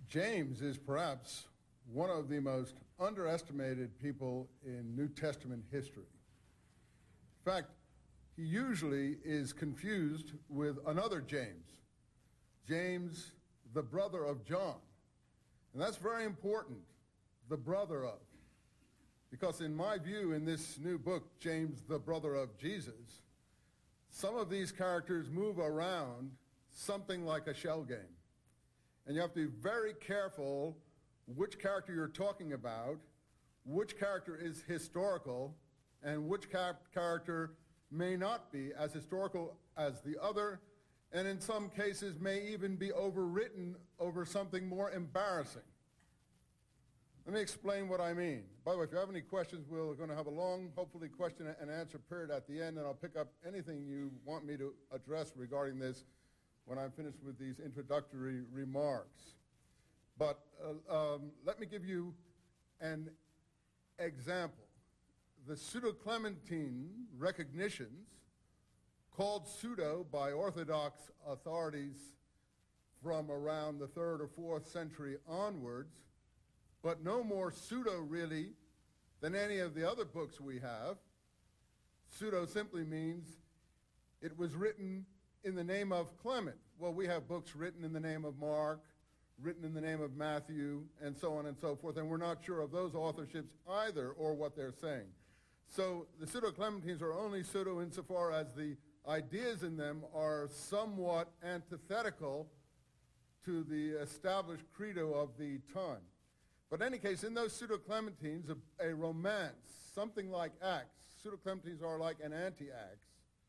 James is perhaps one of the most underestimated people in New Testament history. In fact, he usually is confused with another James, James, the brother of John. And that's very important, the brother of. Because in my view, in this new book, James, the brother of Jesus, some of these characters move around something like a shell game. And you have to be very careful which character you're talking about, which character is historical, and which character may not be as historical as the other, and in some cases may even be overwritten over something more embarrassing. Let me explain what I mean. By the way, if you have any questions, we're going to have a long, hopefully, question and answer period at the end, and I'll pick up anything you want me to address regarding this when I'm finished with these introductory remarks. But let me give you an example. The Pseudo-Clementine recognitions, called pseudo by Orthodox authorities from around the 3rd or 4th century onwards, but no more pseudo really than any of the other books we have. Pseudo simply means it was written in the name of Clement. Well, we have books written in the name of Mark, written in the name of Matthew, and so on and so forth, and we're not sure of those authorships either or what they're saying. So the Pseudo-Clementines are only pseudo insofar as the ideas in them are somewhat antithetical to the established credo of the time. But in any case, in those Pseudo-Clementines, a romance, something like Acts. Pseudo-Clementines are like an anti-Acts.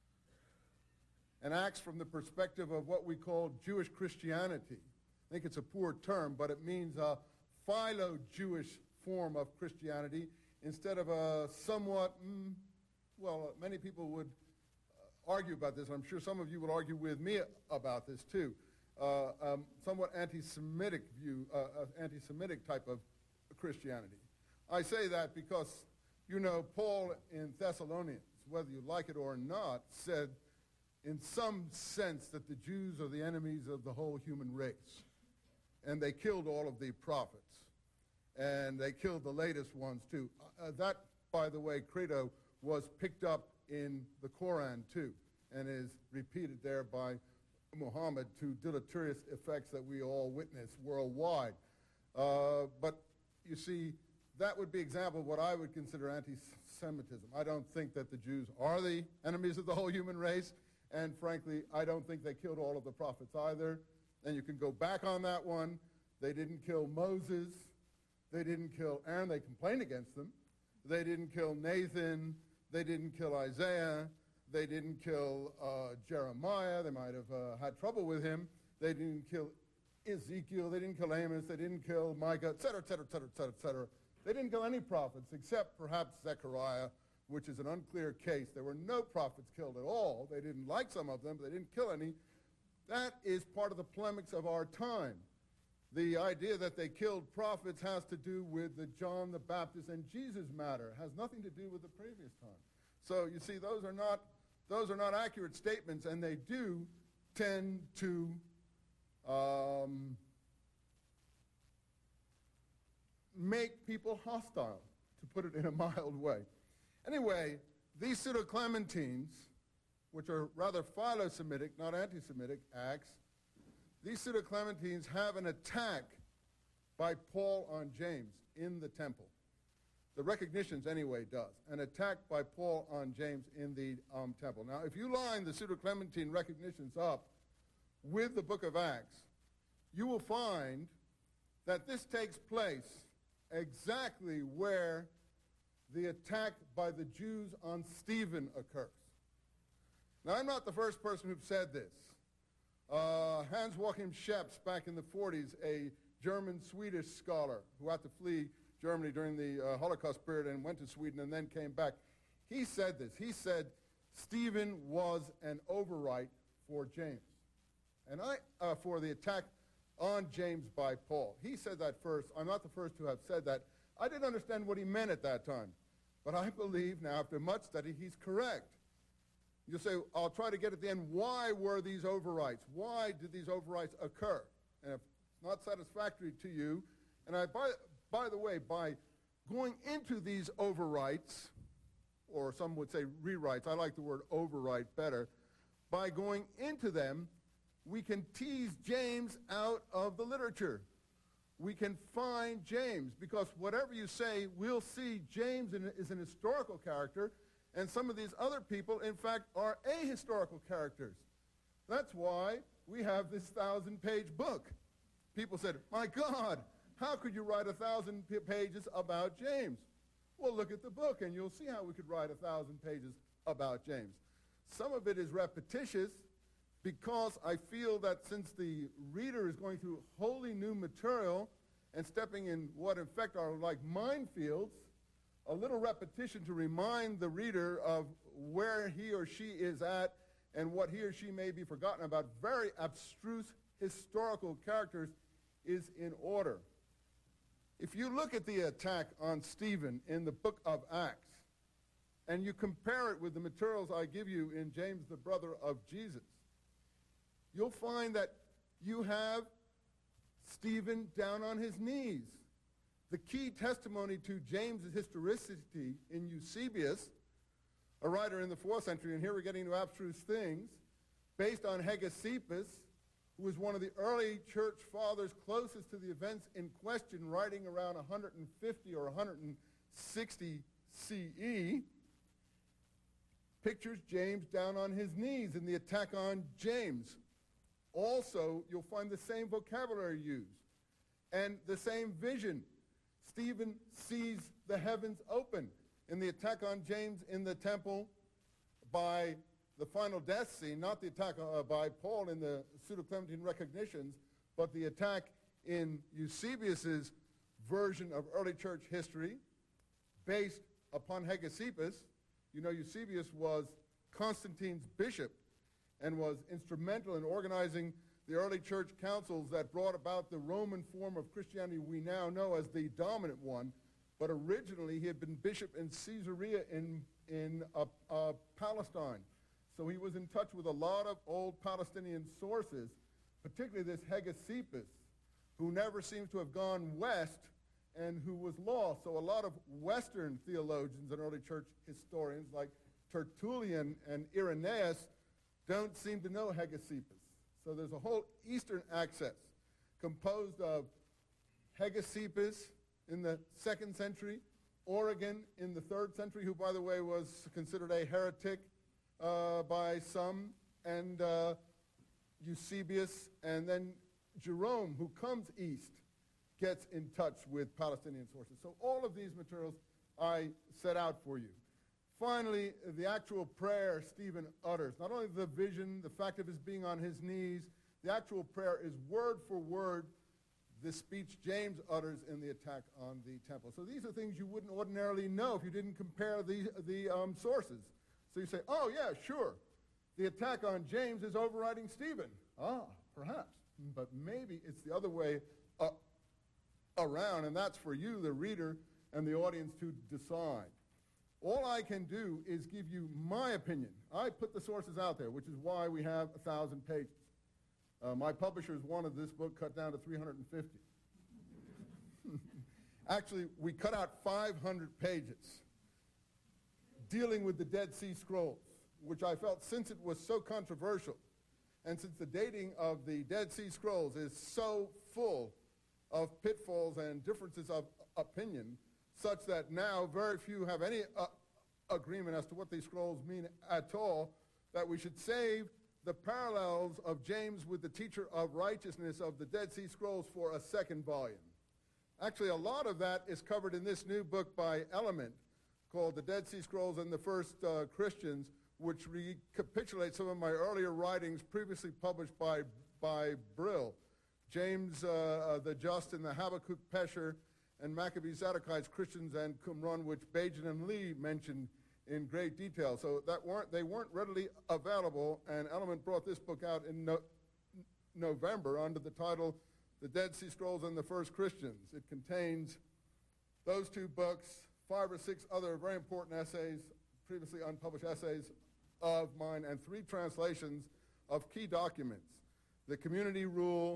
An Acts from the perspective of what we call Jewish Christianity. I think it's a poor term, but it means a philo-Jewish form of Christianity instead of a somewhat, well, many people would argue about this. I'm sure some of you will argue with me about this too. Somewhat anti-Semitic view, anti-Semitic type of Christianity. I say that because, you know, Paul in Thessalonians, whether you like it or not, said in some sense that the Jews are the enemies of the whole human race. And they killed all of the prophets. And they killed the latest ones too. That, by the way, credo was picked up in the Quran too, and is repeated there by Muhammad to deleterious effects that we all witness worldwide. But you see, that would be an example of what I would consider anti-Semitism. I don't think that the Jews are the enemies of the whole human race, and frankly, I don't think they killed all of the prophets either. And you can go back on that one. They didn't kill Moses. They didn't kill Aaron. They complained against them. They didn't kill Nathan. They didn't kill Isaiah. They didn't kill Jeremiah. They might have had trouble with him. They didn't kill Ezekiel. They didn't kill Amos. They didn't kill Micah, et cetera, et cetera, et cetera, et cetera, et cetera. They didn't kill any prophets except perhaps Zechariah, which is an unclear case. There were no prophets killed at all. They didn't like some of them, but they didn't kill any. That is part of the polemics of our time. The idea that they killed prophets has to do with the John the Baptist and Jesus matter. It has nothing to do with the previous time. So you see, those are not accurate statements, and they do tend to make people hostile, to put it in a mild way. Anyway, these Pseudo-Clementines, which are rather philo-Semitic, not anti-Semitic, Acts, these Pseudo-Clementines have an attack by Paul on James in the temple. The Recognitions, anyway, does. An attack by Paul on James in the temple. Now, if you line the Pseudo-Clementine Recognitions up with the book of Acts, you will find that this takes place exactly where the attack by the Jews on Stephen occurs. Now, I'm not the first person who said this. Hans-Joachim Scheps, back in the 40s, a German-Swedish scholar who had to flee Germany during the Holocaust period and went to Sweden and then came back, he said this. He said Stephen was an overwrite for James, and for the attack on James by Paul. He said that first. I'm not the first to have said that. I didn't understand what he meant at that time, but I believe now, after much study, he's correct. You'll say, I'll try to get at the end, why were these overwrites? Why did these overwrites occur? And if it's not not satisfactory to you. And by the way, by going into these overwrites, or some would say rewrites, I like the word overwrite better, by going into them, we can tease James out of the literature. We can find James, because whatever you say, we'll see James is an historical character, and some of these other people, in fact, are ahistorical characters. That's why we have this 1,000-page book. People said, my God, how could you write 1,000 pages about James? Well, look at the book, and you'll see how we could write 1,000 pages about James. Some of it is repetitious, because I feel that since the reader is going through wholly new material and stepping in what in fact are like minefields, a little repetition to remind the reader of where he or she is at and what he or she may be forgotten about very abstruse historical characters is in order. If you look at the attack on Stephen in the book of Acts, and you compare it with the materials I give you in James, the brother of Jesus, you'll find that you have Stephen down on his knees. The key testimony to James' historicity in Eusebius, a writer in the 4th century, and here we're getting to abstruse things, based on Hegesippus, who was one of the early church fathers closest to the events in question, writing around 150 or 160 CE, pictures James down on his knees in the attack on James. Also, you'll find the same vocabulary used and the same vision. Stephen sees the heavens open in the attack on James in the temple by the final death scene, not the attack by Paul in the Pseudo-Clementine recognitions, but the attack in Eusebius's version of early church history based upon Hegesippus. You know, Eusebius was Constantine's bishop and was instrumental in organizing the early church councils that brought about the Roman form of Christianity we now know as the dominant one. But originally, he had been bishop in Caesarea in Palestine. So he was in touch with a lot of old Palestinian sources, particularly this Hegesippus, who never seems to have gone west and who was lost. So a lot of Western theologians and early church historians like Tertullian and Irenaeus don't seem to know Hegesippus. So there's a whole Eastern axis composed of Hegesippus in the 2nd century, Origen in the 3rd century, who, by the way, was considered a heretic by some, and Eusebius, and then Jerome, who comes east, gets in touch with Palestinian sources. So all of these materials I set out for you. Finally, the actual prayer Stephen utters, not only the vision, the fact of his being on his knees, the actual prayer is word for word the speech James utters in the attack on the temple. So these are things you wouldn't ordinarily know if you didn't compare the sources. So you say, oh yeah, sure, the attack on James is overriding Stephen. Ah, perhaps, but maybe it's the other way around, and that's for you, the reader, and the audience to decide. All I can do is give you my opinion. I put the sources out there, which is why we have 1,000 pages. My publishers wanted this book cut down to 350. Actually, we cut out 500 pages dealing with the Dead Sea Scrolls, which I felt, since it was so controversial, and since the dating of the Dead Sea Scrolls is so full of pitfalls and differences of opinion, such that now very few have any agreement as to what these scrolls mean at all, that we should save the parallels of James with the teacher of righteousness of the Dead Sea Scrolls for a second volume. Actually, a lot of that is covered in this new book by Element called The Dead Sea Scrolls and the First Christians, which recapitulates some of my earlier writings previously published by Brill. James the Just and the Habakkuk Pesher, and Maccabees Zadokites, Christians, and Qumran, which Bajan and Lee mentioned in great detail. So they weren't readily available, and Element brought this book out in November under the title The Dead Sea Scrolls and the First Christians. It contains those two books, 5 or 6 other very important essays, previously unpublished essays of mine, and 3 translations of key documents: the Community Rule,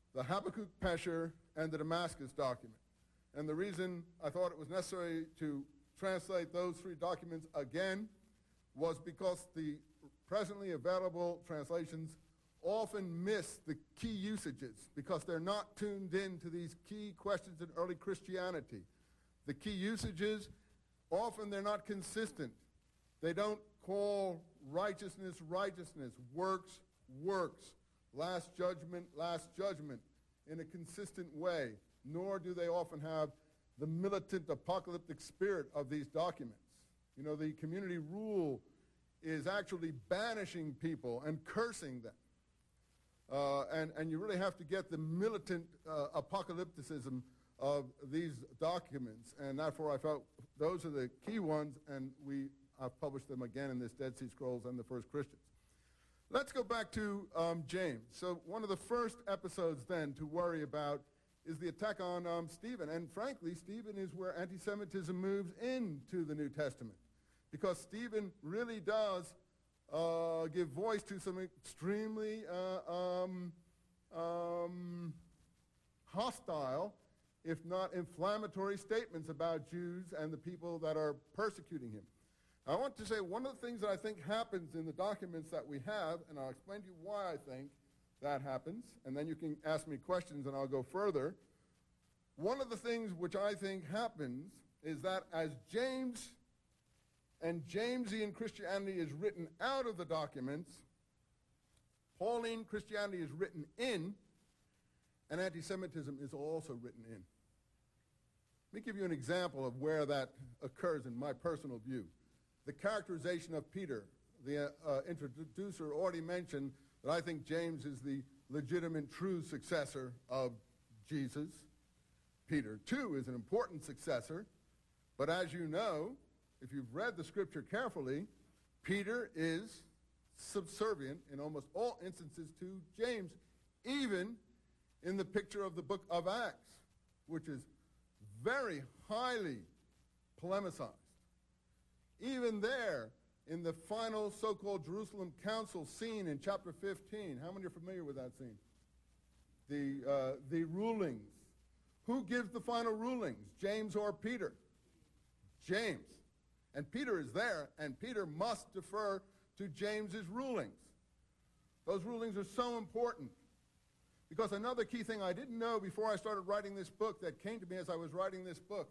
the Habakkuk Pesher, and the Damascus document. And the reason I thought it was necessary to translate those three documents again was because the presently available translations often miss the key usages because they're not tuned in to these key questions in early Christianity. The key usages, often they're not consistent. They don't call righteousness, righteousness, works, works, last judgment in a consistent way, nor do they often have the militant apocalyptic spirit of these documents. You know, the community rule is actually banishing people and cursing them. And you really have to get the militant apocalypticism of these documents, and therefore I felt those are the key ones, and I've published them again in this Dead Sea Scrolls and the First Christians. Let's go back to James. So one of the first episodes then to worry about is the attack on Stephen, and frankly, Stephen is where anti-Semitism moves into the New Testament, because Stephen really does give voice to some extremely hostile, if not inflammatory, statements about Jews and the people that are persecuting him. I want to say one of the things that I think happens in the documents that we have, and I'll explain to you why I think that happens, and then you can ask me questions and I'll go further. One of the things which I think happens is that as James and Jamesian Christianity is written out of the documents, Pauline Christianity is written in, and anti-Semitism is also written in. Let me give you an example of where that occurs in my personal view. The characterization of Peter, the introducer already mentioned that I think James is the legitimate, true successor of Jesus. Peter, too, is an important successor, but as you know, if you've read the scripture carefully, Peter is subservient in almost all instances to James, even in the picture of the book of Acts, which is very highly polemicized. Even there, in the final so-called Jerusalem Council scene in chapter 15, how many are familiar with that scene? The rulings. Who gives the final rulings, James or Peter? James. And Peter is there, and Peter must defer to James's rulings. Those rulings are so important. Because another key thing I didn't know before I started writing this book that came to me as I was writing this book,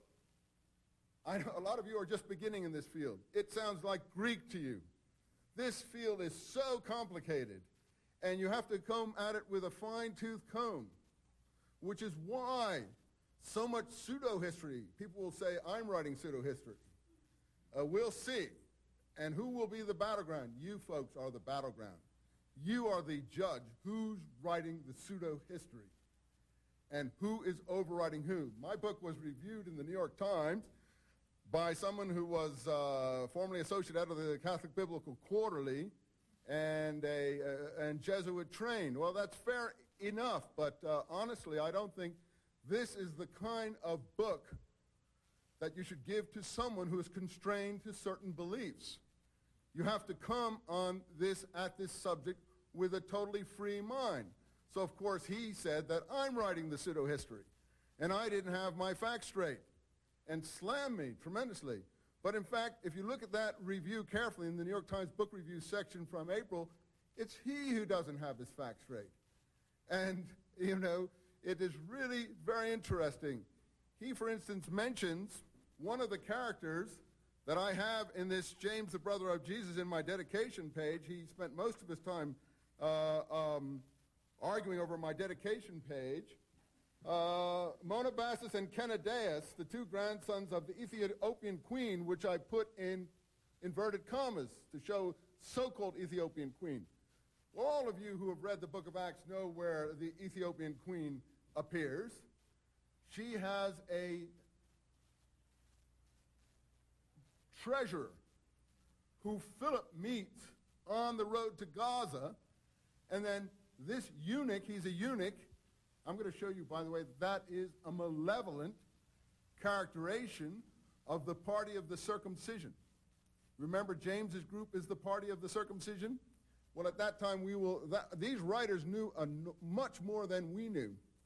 I know a lot of you are just beginning in this field. It sounds like Greek to you. This field is so complicated, and you have to come at it with a fine-tooth comb, which is why so much pseudo-history. People will say, I'm writing pseudo-history. We'll see. And who will be the battleground? You folks are the battleground. You are the judge. Who's writing the pseudo-history? And who is overriding who? My book was reviewed in the New York Times by someone who was formerly associate editor of the Catholic Biblical Quarterly and Jesuit trained. Well, that's fair enough, but honestly, I don't think this is the kind of book that you should give to someone who is constrained to certain beliefs. You have to come at this subject with a totally free mind. So, of course, he said that I'm writing the pseudo-history, and I didn't have my facts straight, and slammed me tremendously. But in fact, if you look at that review carefully in the New York Times Book Review section from April, it's he who doesn't have his facts straight. And, you know, it is really very interesting. He, for instance, mentions one of the characters that I have in this James, the brother of Jesus, in my dedication page. He spent most of his time arguing over my dedication page. Monobasis and Kennedaeus, the two grandsons of the Ethiopian queen, which I put in inverted commas to show so-called Ethiopian queen. Well, all of you who have read the book of Acts know where the Ethiopian queen appears. She has a treasurer who Philip meets on the road to Gaza, and then this eunuch, he's a eunuch. I'm going to show you, by the way, that is a malevolent characterization of the party of the circumcision. Remember, James's group is the party of the circumcision? Well, at that time, these writers knew much more than we knew.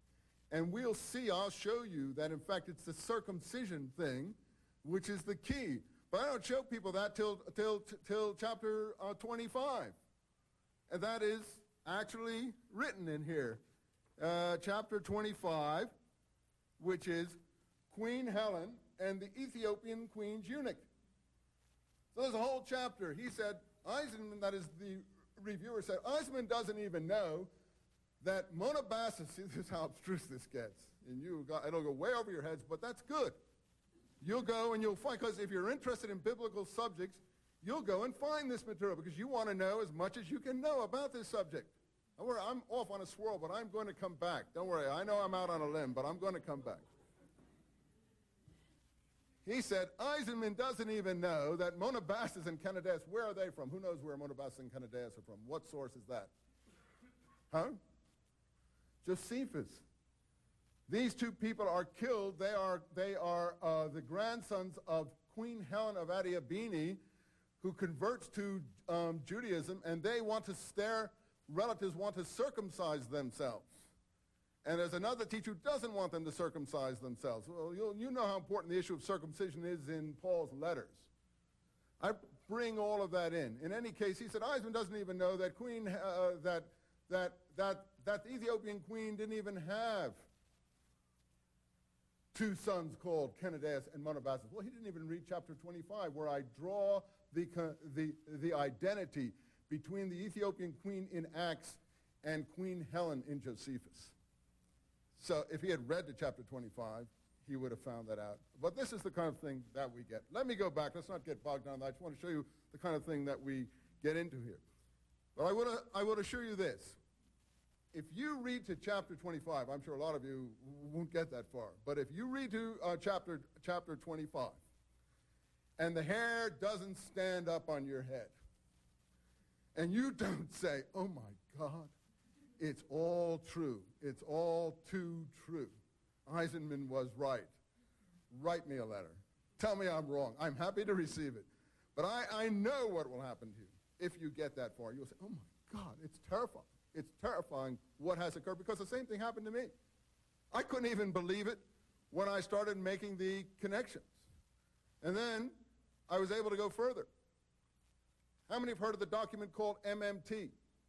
And we'll see, I'll show you that, in fact, it's the circumcision thing, which is the key. But I don't show people that till chapter 25. And that is actually written in here. Chapter 25, which is Queen Helen and the Ethiopian queen's eunuch. So there's a whole chapter. He said, Eisenman, that is the reviewer, said, Eisenman doesn't even know that Monobasis, see, this is how abstruse this gets. And it'll go way over your heads, but that's good. You'll go and you'll find, because if you're interested in biblical subjects, you'll go and find this material because you want to know as much as you can know about this subject. Don't worry, I'm off on a swirl, but I'm going to come back. Don't worry, I know I'm out on a limb, but I'm going to come back. He said, Eisenman doesn't even know that Monobasis and Canadas, where are they from? Who knows where Monobasis and Canadas are from? What source is that? Huh? Josephus. These two people are killed. They are the grandsons of Queen Helen of Adiabene, who converts to Judaism, and their relatives want to circumcise themselves. And there's another teacher who doesn't want them to circumcise themselves. Well, you know how important the issue of circumcision is in Paul's letters. I bring all of that in. In any case, he said Eisenman doesn't even know that that the Ethiopian queen didn't even have two sons called Canadas and Monobasis. Well, he didn't even read chapter 25, where I draw the identity between the Ethiopian queen in Acts and Queen Helen in Josephus. So if he had read to chapter 25, he would have found that out. But this is the kind of thing that we get. Let me go back. Let's not get bogged down. I just want to show you the kind of thing that we get into here. But I would assure you this. If you read to chapter 25, I'm sure a lot of you won't get that far, but if you read to chapter 25, and the hair doesn't stand up on your head, and you don't say, oh my God, it's all true. It's all too true. Eisenman was right. Write me a letter. Tell me I'm wrong. I'm happy to receive it. But I know what will happen to you if you get that far. You'll say, oh my God, it's terrifying. It's terrifying what has occurred, because the same thing happened to me. I couldn't even believe it when I started making the connections. And then I was able to go further. How many have heard of the document called MMT?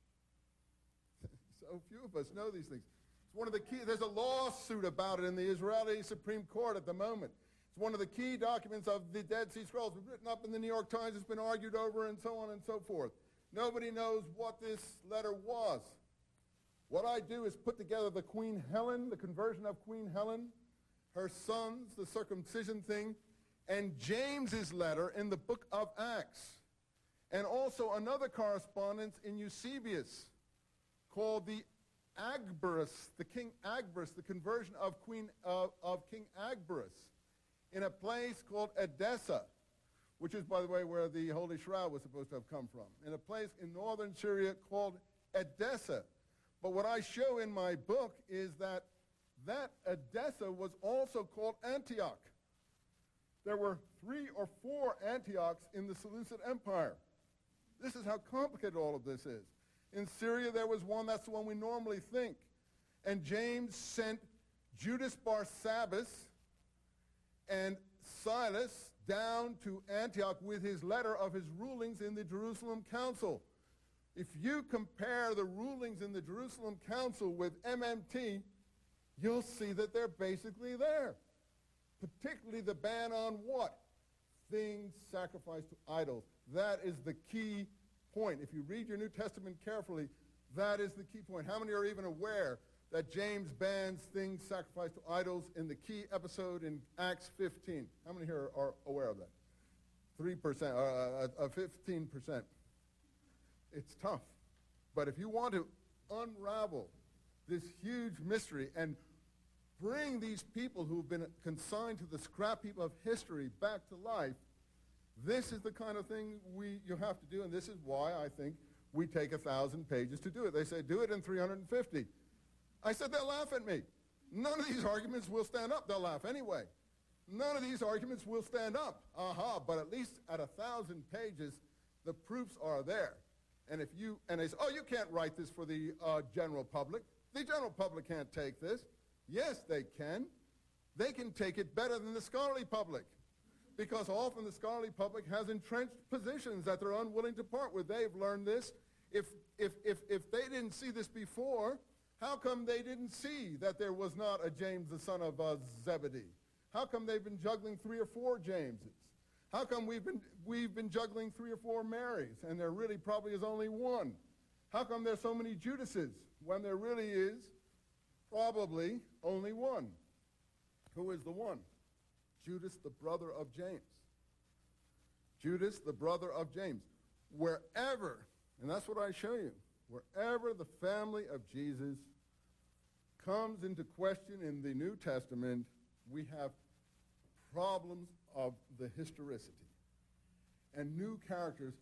So few of us know these things. It's one of the key, there's a lawsuit about it in the Israeli Supreme Court at the moment. It's one of the key documents of the Dead Sea Scrolls. It's written up in the New York Times. It's been argued over and so on and so forth. Nobody knows what this letter was. What I do is put together the Queen Helen, the conversion of Queen Helen, her sons, the circumcision thing, and James's letter in the book of Acts. And also another correspondence in Eusebius called the Agabus, the King Agabus, the conversion of King Agabus in a place called Edessa, which is, by the way, where the Holy Shroud was supposed to have come from, in a place in northern Syria called Edessa. But what I show in my book is that Edessa was also called Antioch. There were 3 or 4 Antiochs in the Seleucid Empire. This is how complicated all of this is. In Syria, there was one, that's the one we normally think. And James sent Judas Barsabbas and Silas down to Antioch with his letter of his rulings in the Jerusalem Council. If you compare the rulings in the Jerusalem Council with MMT, you'll see that they're basically there. Particularly the ban on what? Things sacrificed to idols. That is the key point. If you read your New Testament carefully, that is the key point. How many are even aware that James bans things sacrificed to idols in the key episode in Acts 15? How many here are aware of that? 3%, 15%. It's tough. But if you want to unravel this huge mystery and bring these people who've been consigned to the scrap heap of history back to life, this is the kind of thing you have to do, and this is why I think we take 1,000 pages to do it. They say, do it in 350. I said, they'll laugh at me. None of these arguments will stand up. They'll laugh anyway. None of these arguments will stand up. But at least at 1,000 pages, the proofs are there. And they say, oh, you can't write this for the general public. The general public can't take this. Yes, they can. They can take it better than the scholarly public, because often the scholarly public has entrenched positions that they're unwilling to part with. They've learned this. If they didn't see this before, how come they didn't see that there was not a James, the son of Zebedee? How come they've been juggling 3 or 4 Jameses? How come we've been juggling 3 or 4 Marys, and there really probably is only one? How come there's so many Judases when there really is probably only one? Who is the one? Judas, the brother of James. Judas, the brother of James. Wherever, and that's what I show you, wherever the family of Jesus comes into question in the New Testament, we have problems of the historicity. And new characters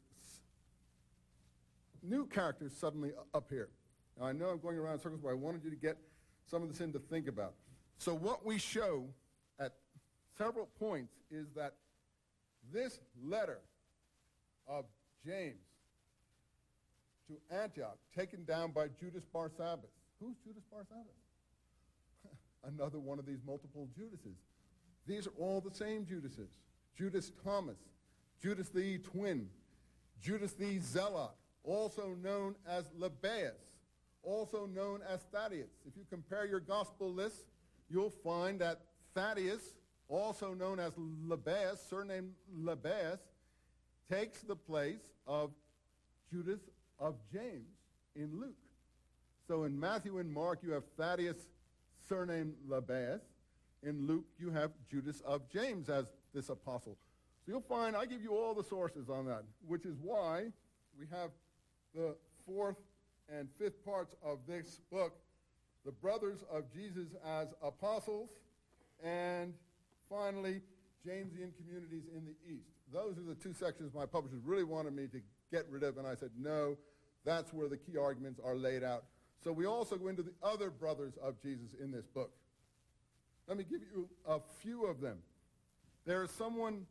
suddenly appear. Now, I know I'm going around in circles, but I wanted you to get some of this in to think about. So what we show at several points is that this letter of James to Antioch, taken down by Judas Barsabbas. Who's Judas Barsabbas? Another one of these multiple Judases. These are all the same Judases. Judas Thomas, Judas the twin, Judas the Zealot, also known as Lebbaeus, also known as Thaddeus. If you compare your gospel lists, you'll find that Thaddeus, also known as Lebbaeus, surnamed Lebbaeus, takes the place of Judas of James in Luke. So in Matthew and Mark, you have Thaddeus, surnamed Lebbaeus. In Luke, you have Judas of James as this apostle. So you'll find I give you all the sources on that, which is why we have the 4th and 5th parts of this book, the brothers of Jesus as apostles, and finally, Jamesian communities in the East. Those are the 2 sections my publishers really wanted me to get rid of, and I said, no, that's where the key arguments are laid out. So we also go into the other brothers of Jesus in this book. Let me give you a few of them. There is someone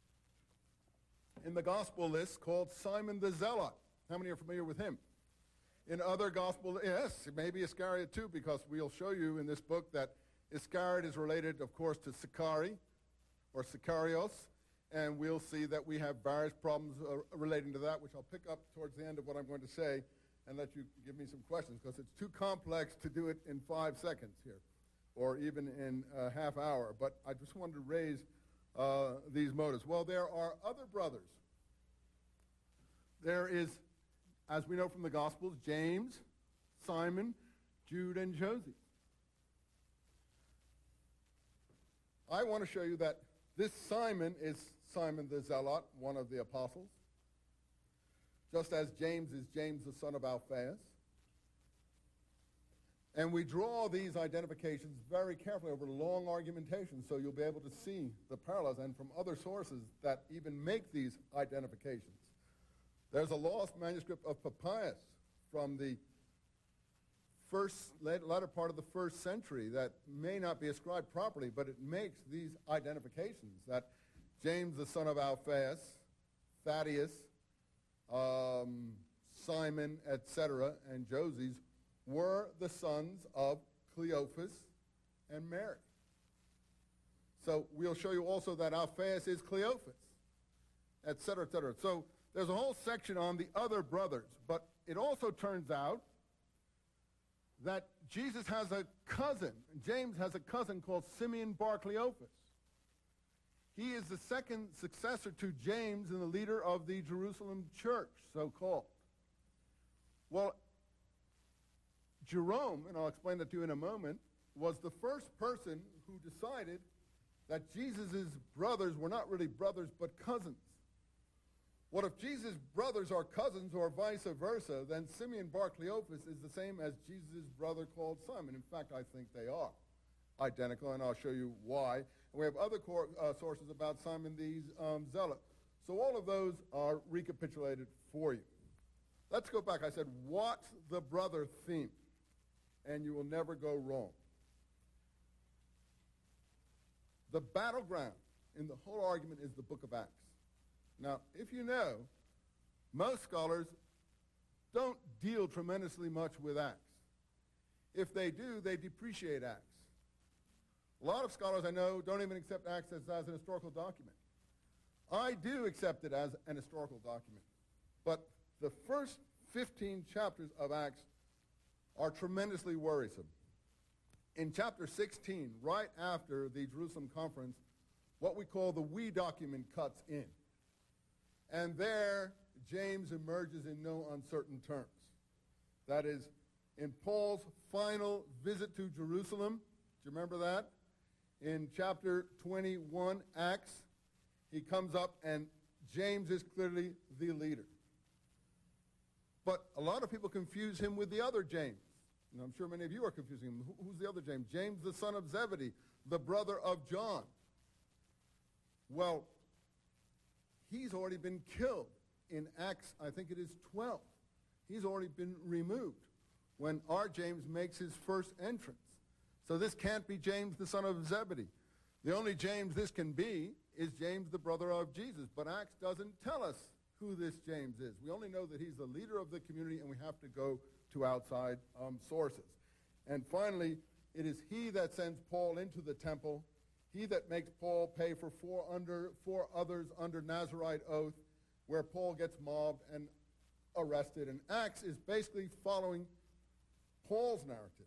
in the gospel list called Simon the Zealot. How many are familiar with him? In other gospel, yes, maybe Iscariot too, because we'll show you in this book that Iscariot is related, of course, to Sicarii or Sicarios, and we'll see that we have various problems relating to that, which I'll pick up towards the end of what I'm going to say and let you give me some questions, because it's too complex to do it in 5 seconds here, or even in a half hour. But I just wanted to raise these motives. Well, there are other brothers. There is, as we know from the Gospels, James, Simon, Jude, and Joseph. I want to show you that this Simon is Simon the Zealot, one of the apostles, just as James is James the son of Alphaeus. And we draw these identifications very carefully over long argumentation, so you'll be able to see the parallels, and from other sources that even make these identifications. There's a lost manuscript of Papias from the latter part of the 1st century that may not be ascribed properly, but it makes these identifications that James the son of Alphaeus, Thaddeus, Simon, etc., and Joses were the sons of Cleophas and Mary. So we'll show you also that Alphaeus is Cleophas, etc., etc. So there's a whole section on the other brothers, but it also turns out that Jesus has a cousin. James has a cousin called Simeon Bar Cleophas. He is the second successor to James and the leader of the Jerusalem church, so-called. Well, Jerome, and I'll explain that to you in a moment, was the first person who decided that Jesus' brothers were not really brothers but cousins. What if Jesus' brothers are cousins or vice versa, then Simeon Bar Cleophas is the same as Jesus' brother called Simon. In fact, I think they are identical, and I'll show you why. And we have other sources about Simon the Zealot. So all of those are recapitulated for you. Let's go back. I said, what's the brother theme? And you will never go wrong. The battleground in the whole argument is the book of Acts. Now, if you know, most scholars don't deal tremendously much with Acts. If they do, they depreciate Acts. A lot of scholars I know don't even accept Acts as an historical document. I do accept it as an historical document. But the first 15 chapters of Acts are tremendously worrisome. In chapter 16, right after the Jerusalem conference, what we call the we document cuts in. And there, James emerges in no uncertain terms. That is, in Paul's final visit to Jerusalem, do you remember that? In chapter 21, Acts, he comes up and James is clearly the leader. But a lot of people confuse him with the other James. And I'm sure many of you are confusing him. Who's the other James? James, the son of Zebedee, the brother of John. Well, he's already been killed in Acts, I think it is 12. He's already been removed when our James makes his first entrance. So this can't be James, the son of Zebedee. The only James this can be is James, the brother of Jesus. But Acts doesn't tell us who this James is. We only know that he's the leader of the community, and we have to go to outside sources. And finally, it is he that sends Paul into the temple, he that makes Paul pay for four others under Nazirite oath, where Paul gets mobbed and arrested. And Acts is basically following Paul's narrative.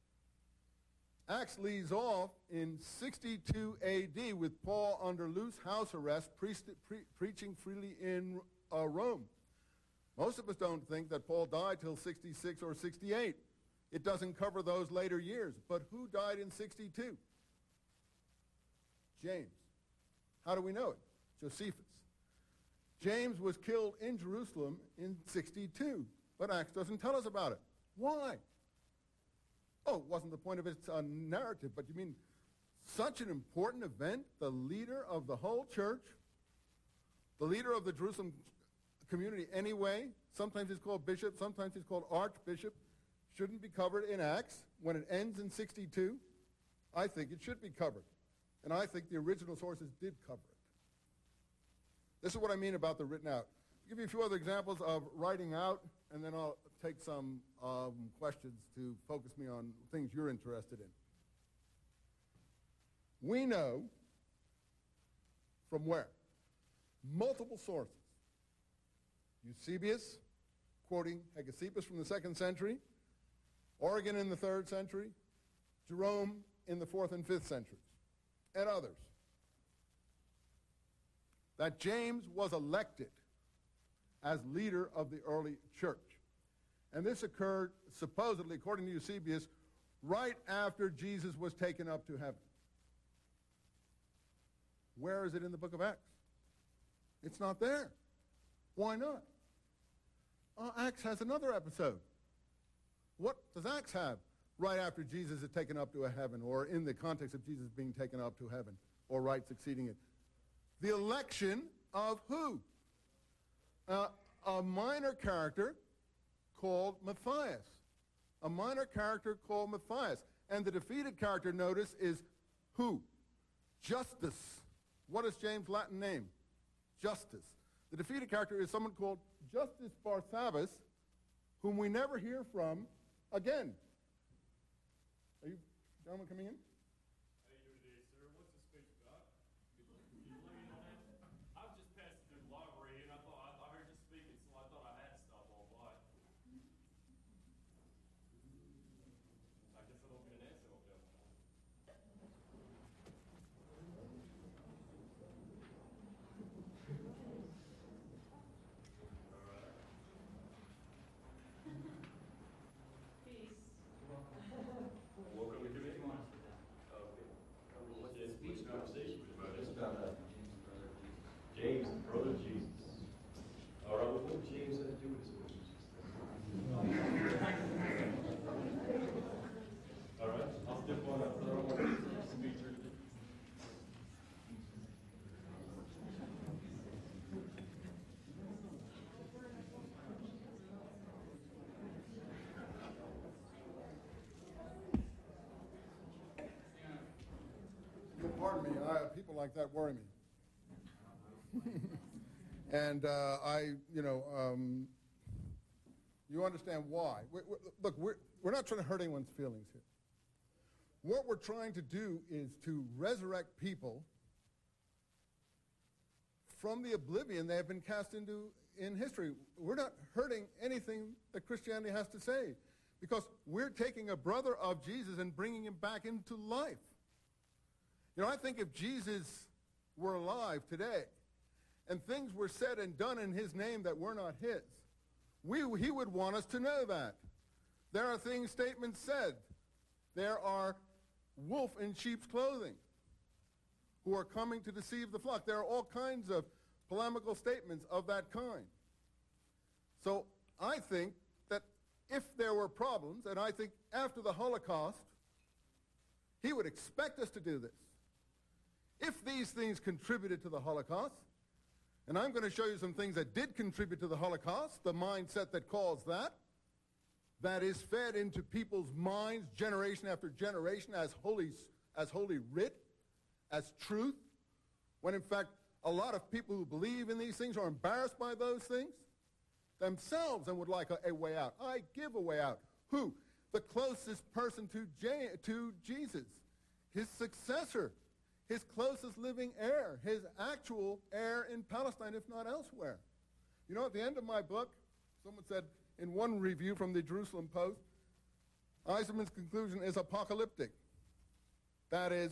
Acts leads off in 62 A.D. with Paul under loose house arrest, preaching freely in Rome. Most of us don't think that Paul died till 66 or 68. It doesn't cover those later years. But who died in 62? James. How do we know it? Josephus. James was killed in Jerusalem in 62, but Acts doesn't tell us about it. Why? Oh, it wasn't the point of its narrative, but you mean such an important event, the leader of the whole church, the leader of the Jerusalem community anyway, sometimes he's called bishop, sometimes he's called archbishop, shouldn't be covered in Acts when it ends in 62? I think it should be covered. And I think the original sources did cover it. This is what I mean about the written out. I'll give you a few other examples of writing out, and then I'll take some questions to focus me on things you're interested in. We know from where? Multiple sources. Eusebius, quoting Hegesippus from the 2nd century, Origen in the 3rd century, Jerome in the 4th and 5th centuries, and others, that James was elected as leader of the early church. And this occurred, supposedly, according to Eusebius, right after Jesus was taken up to heaven. Where is it in the book of Acts? It's not there. Why not? Acts has another episode. What does Acts have right after Jesus is taken up to a heaven, or in the context of Jesus being taken up to heaven, or right succeeding it? The election of who? A minor character called Matthias. A minor character called Matthias. And the defeated character, notice, is who? Justus. What is James' Latin name? Justus. The defeated character is someone called Justus Barsabbas, whom we never hear from again. Are you gentlemen coming in? How you doing today, sir? What's the speech about? Can you let me know that? I was just passing through the library, and I heard you speaking, so I thought I had to stop all by. I guess I don't get an answer over there. Welcome to committee. What's the speech conversation about? It's about James, the brother of Jesus. All right, well, what James had to do with this? All right, I'll step on up. I don't want to speak through. Pardon me, people like that worry me. And you understand why. Look, we're not trying to hurt anyone's feelings here. What we're trying to do is to resurrect people from the oblivion they have been cast into in history. We're not hurting anything that Christianity has to say, because we're taking a brother of Jesus and bringing him back into life. You know, I think if Jesus were alive today and things were said and done in his name that were not his, he would want us to know that. There are statements said. There are wolf in sheep's clothing who are coming to deceive the flock. There are all kinds of polemical statements of that kind. So I think that if there were problems, and I think after the Holocaust, he would expect us to do this. If these things contributed to the Holocaust, and I'm going to show you some things that did contribute to the Holocaust, the mindset that caused that is fed into people's minds generation after generation as holy writ, as truth, when in fact a lot of people who believe in these things are embarrassed by those things themselves and would like a way out. I give a way out. Who? The closest person to Jesus, his successor, his closest living heir, his actual heir in Palestine, if not elsewhere. You know, at the end of my book, someone said in one review from the Jerusalem Post, Eiserman's conclusion is apocalyptic. That is,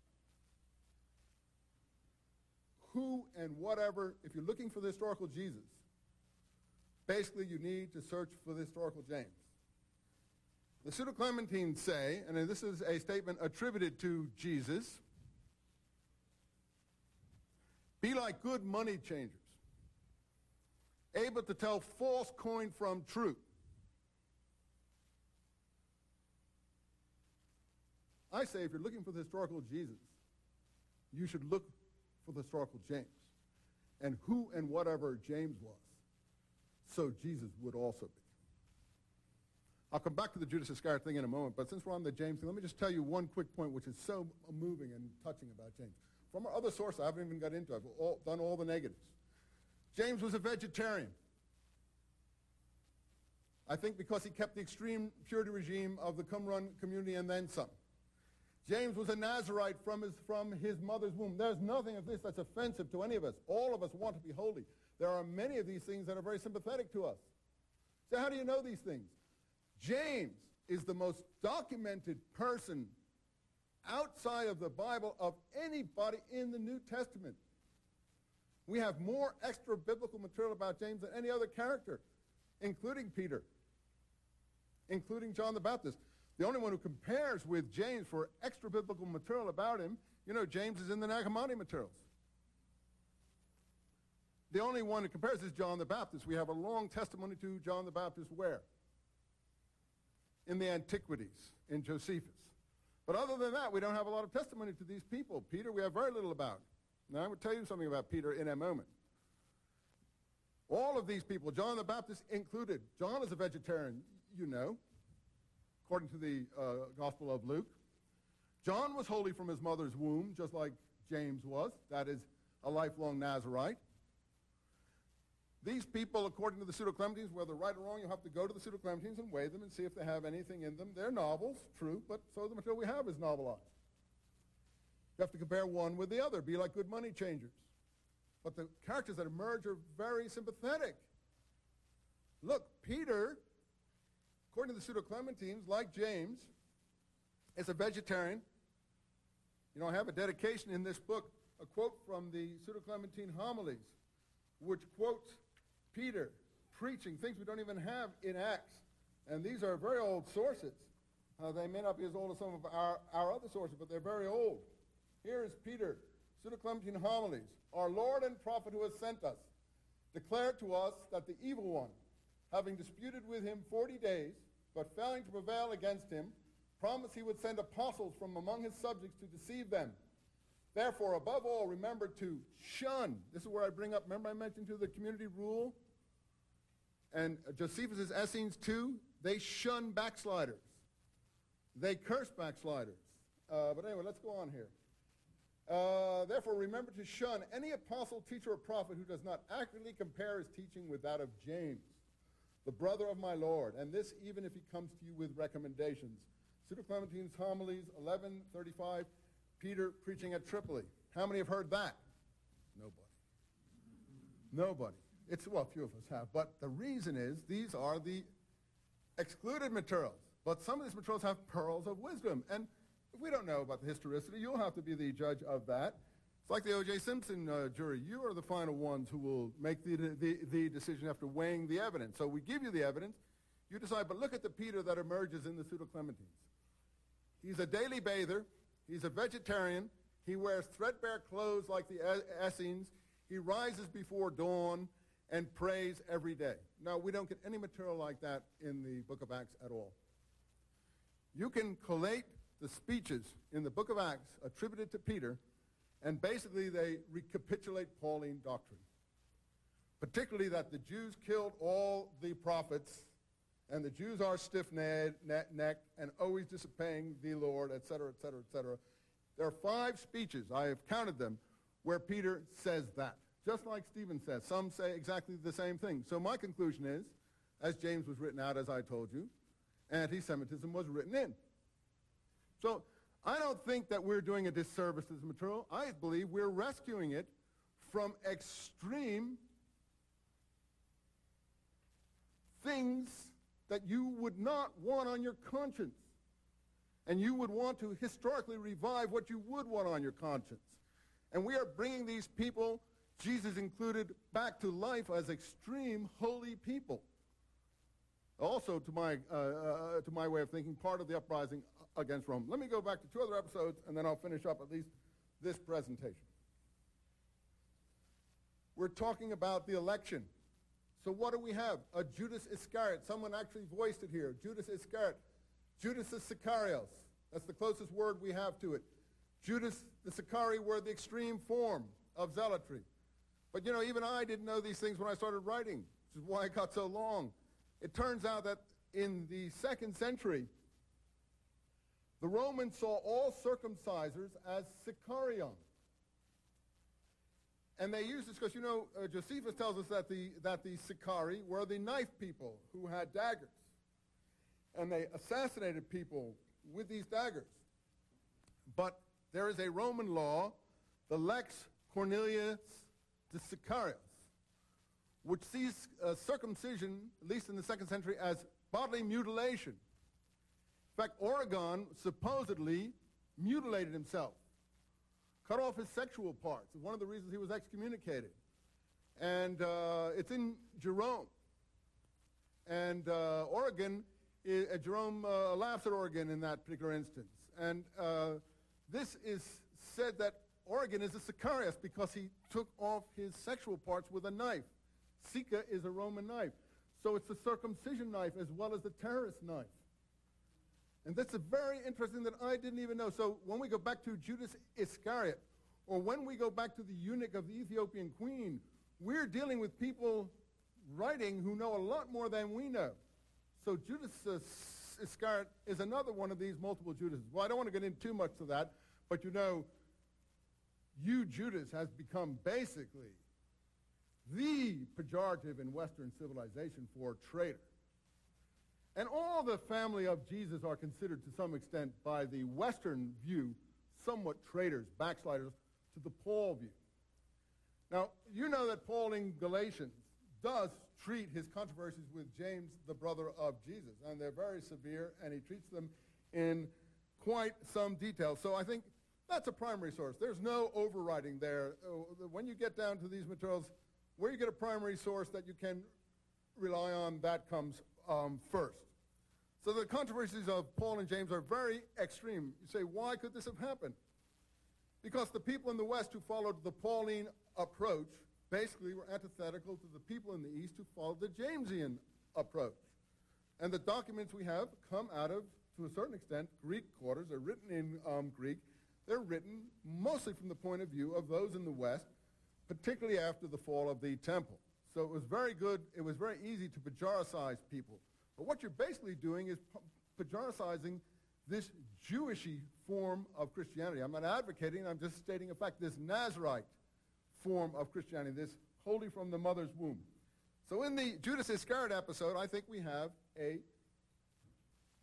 who and whatever, if you're looking for the historical Jesus, basically you need to search for the historical James. The Pseudo-Clementines say, and this is a statement attributed to Jesus, be like good money changers, able to tell false coin from true. I say if you're looking for the historical Jesus, you should look for the historical James. And who and whatever James was, so Jesus would also be. I'll come back to the Judas Iscariot thing in a moment, but since we're on the James thing, let me just tell you one quick point which is so moving and touching about James. From our other source, I haven't even got into it. I've done all the negatives. James was a vegetarian. I think because he kept the extreme purity regime of the Qumran community and then some. James was a Nazarite from his mother's womb. There's nothing of this that's offensive to any of us. All of us want to be holy. There are many of these things that are very sympathetic to us. So how do you know these things? James is the most documented person outside of the Bible of anybody in the New Testament. We have more extra biblical material about James than any other character, including Peter, including John the Baptist. The only one who compares with James for extra biblical material about him, you know, James is in the Nag Hammadi materials. The only one who compares is John the Baptist. We have a long testimony to John the Baptist where? In the Antiquities, in Josephus. But other than that, we don't have a lot of testimony to these people. Peter, we have very little about. Now, I will tell you something about Peter in a moment. All of these people, John the Baptist included. John is a vegetarian, you know, according to the Gospel of Luke. John was holy from his mother's womb, just like James was. That is a lifelong Nazarite. These people, according to the Pseudo-Clementines, whether right or wrong, you'll have to go to the Pseudo-Clementines and weigh them and see if they have anything in them. They're novels, true, but so the material we have is novelized. You have to compare one with the other, be like good money changers. But the characters that emerge are very sympathetic. Look, Peter, according to the Pseudo-Clementines, like James, is a vegetarian. You know, I have a dedication in this book, a quote from the Pseudo-Clementine homilies, which quotes Peter preaching things we don't even have in Acts. And these are very old sources. They may not be as old as some of our other sources, but they're very old. Here is Peter, Pseudo-Clementine homilies. Our Lord and prophet who has sent us declared to us that the evil one, having disputed with him 40 days, but failing to prevail against him, promised he would send apostles from among his subjects to deceive them. Therefore, above all, remember to shun. This is where I bring up, remember I mentioned to the community rule? And Josephus' Essenes too, they shun backsliders. They curse backsliders. But anyway, let's go on here. Therefore, remember to shun any apostle, teacher, or prophet who does not accurately compare his teaching with that of James, the brother of my Lord, and this even if he comes to you with recommendations. Pseudo-Clementine's homilies, 1135, Peter preaching at Tripoli. How many have heard that? Nobody. Well, few of us have. But the reason is these are the excluded materials. But some of these materials have pearls of wisdom. And if we don't know about the historicity, you'll have to be the judge of that. It's like the O.J. Simpson jury. You are the final ones who will make the decision after weighing the evidence. So we give you the evidence. You decide, but look at the Peter that emerges in the Pseudo-Clementines. He's a daily bather. He's a vegetarian. He wears threadbare clothes like the Essenes. He rises before dawn and prays every day. Now, we don't get any material like that in the book of Acts at all. You can collate the speeches in the book of Acts attributed to Peter, and basically they recapitulate Pauline doctrine, particularly that the Jews killed all the prophets, and the Jews are stiff-necked and always disobeying the Lord, etc., etc., etc. There are 5 speeches, I have counted them, where Peter says that, just like Stephen says. Some say exactly the same thing. So my conclusion is, as James was written out, as I told you, anti-Semitism was written in. So I don't think that we're doing a disservice to this material. I believe we're rescuing it from extreme things that you would not want on your conscience. And you would want to historically revive what you would want on your conscience. And we are bringing these people, Jesus included, back to life as extreme holy people. Also, to my way of thinking, part of the uprising against Rome. Let me go back to 2 other episodes, and then I'll finish up at least this presentation. We're talking about the election. So what do we have? A Judas Iscariot. Someone actually voiced it here. Judas Iscariot. Judas Iscariot. That's the closest word we have to it. Judas the Sicarii were the extreme form of zealotry. But, you know, even I didn't know these things when I started writing, which is why it got so long. It turns out that in the 2nd century, the Romans saw all circumcisers as Sicarion. And they used this because, you know, Josephus tells us that the Sicarii were the knife people who had daggers. And they assassinated people with these daggers. But there is a Roman law, the Lex Cornelius de Sicarius, which sees circumcision, at least in the 2nd century, as bodily mutilation. In fact, Origen supposedly mutilated himself, cut off his sexual parts. It's one of the reasons he was excommunicated. And it's in Jerome. And Jerome laughs at Origen in that particular instance. And this is said that Origen is a Sicarius because he took off his sexual parts with a knife. Sica is a Roman knife. So it's the circumcision knife as well as the terrorist knife. And that's a very interesting that I didn't even know. So when we go back to Judas Iscariot, or when we go back to the eunuch of the Ethiopian queen, we're dealing with people writing who know a lot more than we know. So Judas Iscariot is another one of these multiple Judases. Well, I don't want to get into too much of that, but you know, Judas has become basically the pejorative in Western civilization for traitor. And all the family of Jesus are considered to some extent by the Western view somewhat traitors, backsliders, to the Paul view. Now, you know that Paul in Galatians does treat his controversies with James, the brother of Jesus, and they're very severe, and he treats them in quite some detail. So I think that's a primary source. There's no overriding there. When you get down to these materials, where you get a primary source that you can rely on, that comes first. So the controversies of Paul and James are very extreme. You say, why could this have happened? Because the people in the West who followed the Pauline approach basically were antithetical to the people in the East who followed the Jamesian approach. And the documents we have come out of, to a certain extent, Greek quarters. They're written in Greek. They're written mostly from the point of view of those in the West, particularly after the fall of the temple. So it was very good. It was very easy to pejoricize people. But what you're basically doing is pejoricizing this Jewishy form of Christianity. I'm not advocating, I'm just stating a fact, this Nazarite form of Christianity, this holy from the mother's womb. So in the Judas Iscariot episode, I think we have a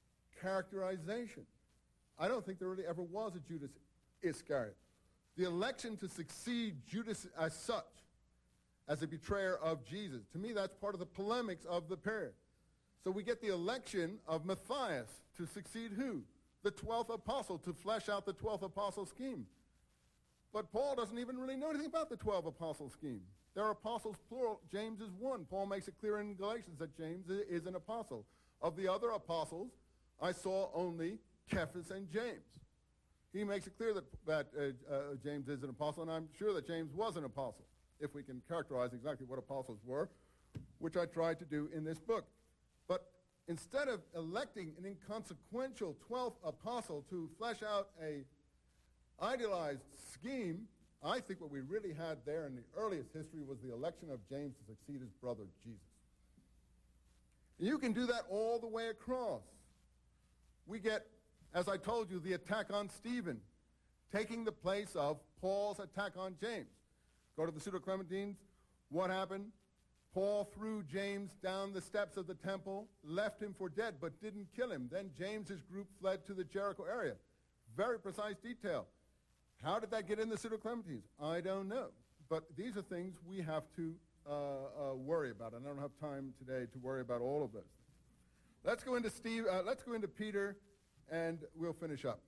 characterization. I don't think there really ever was a Judas Iscariot. The election to succeed Judas as such, as a betrayer of Jesus, to me that's part of the polemics of the period. So we get the election of Matthias to succeed who? The 12th apostle, to flesh out the 12th apostle scheme. But Paul doesn't even really know anything about the 12 apostle scheme. There are apostles plural. James is one. Paul makes it clear in Galatians that James is an apostle. Of the other apostles, I saw only Cephas and James. He makes it clear that James is an apostle, and I'm sure that James was an apostle, if we can characterize exactly what apostles were, which I tried to do in this book. But instead of electing an inconsequential 12th apostle to flesh out a idealized scheme, I think what we really had there in the earliest history was the election of James to succeed his brother Jesus. And you can do that all the way across. We get, as I told you, the attack on Stephen, taking the place of Paul's attack on James. Go to the Pseudo-Clementines. What happened? Paul threw James down the steps of the temple, left him for dead, but didn't kill him. Then James's group fled to the Jericho area. Very precise detail. How did that get in the Pseudo-Clementines? I don't know. But these are things we have to worry about, and I don't have time today to worry about all of those things. Let's go into Peter, and we'll finish up.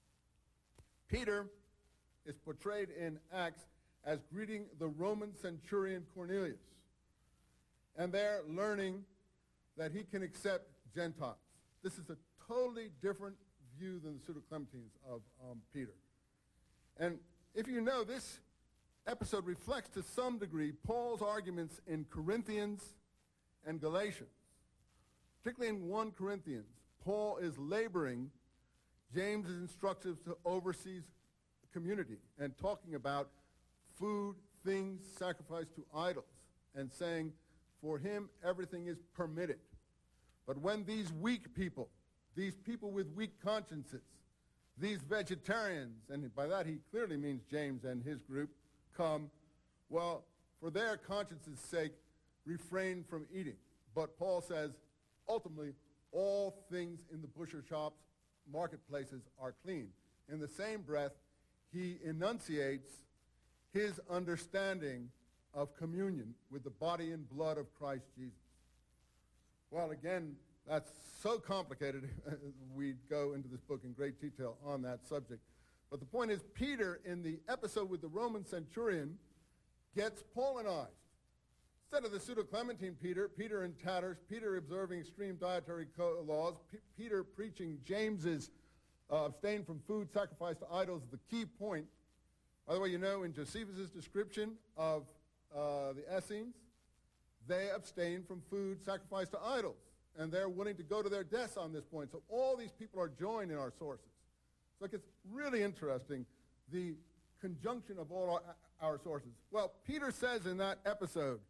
Peter is portrayed in Acts as greeting the Roman centurion Cornelius, and they're learning that he can accept Gentiles. This is a totally different view than the Pseudo-Clementines of Peter. And if you know, this episode reflects to some degree Paul's arguments in Corinthians and Galatians. Particularly in 1 Corinthians, Paul is laboring James's instructions to oversee community and talking about food, things sacrificed to idols, and saying, for him, everything is permitted. But when these weak people, these people with weak consciences, these vegetarians, and by that he clearly means James and his group, come, well, for their conscience's sake, refrain from eating. But Paul says, ultimately, all things in the butcher shops, marketplaces are clean. In the same breath, he enunciates his understanding of communion with the body and blood of Christ Jesus. Well, again, that's so complicated. We go into this book in great detail on that subject. But the point is, Peter, in the episode with the Roman centurion, gets Paulinized. Instead of the Pseudo-Clementine Peter, Peter in tatters, Peter observing extreme dietary laws, Peter preaching James's abstain from food sacrificed to idols, the key point. By the way, you know, in Josephus' description of the Essenes, they abstain from food sacrificed to idols, and they're willing to go to their deaths on this point. So all these people are joined in our sources. So it gets really interesting, the conjunction of all our sources. Well, Peter says in that episode,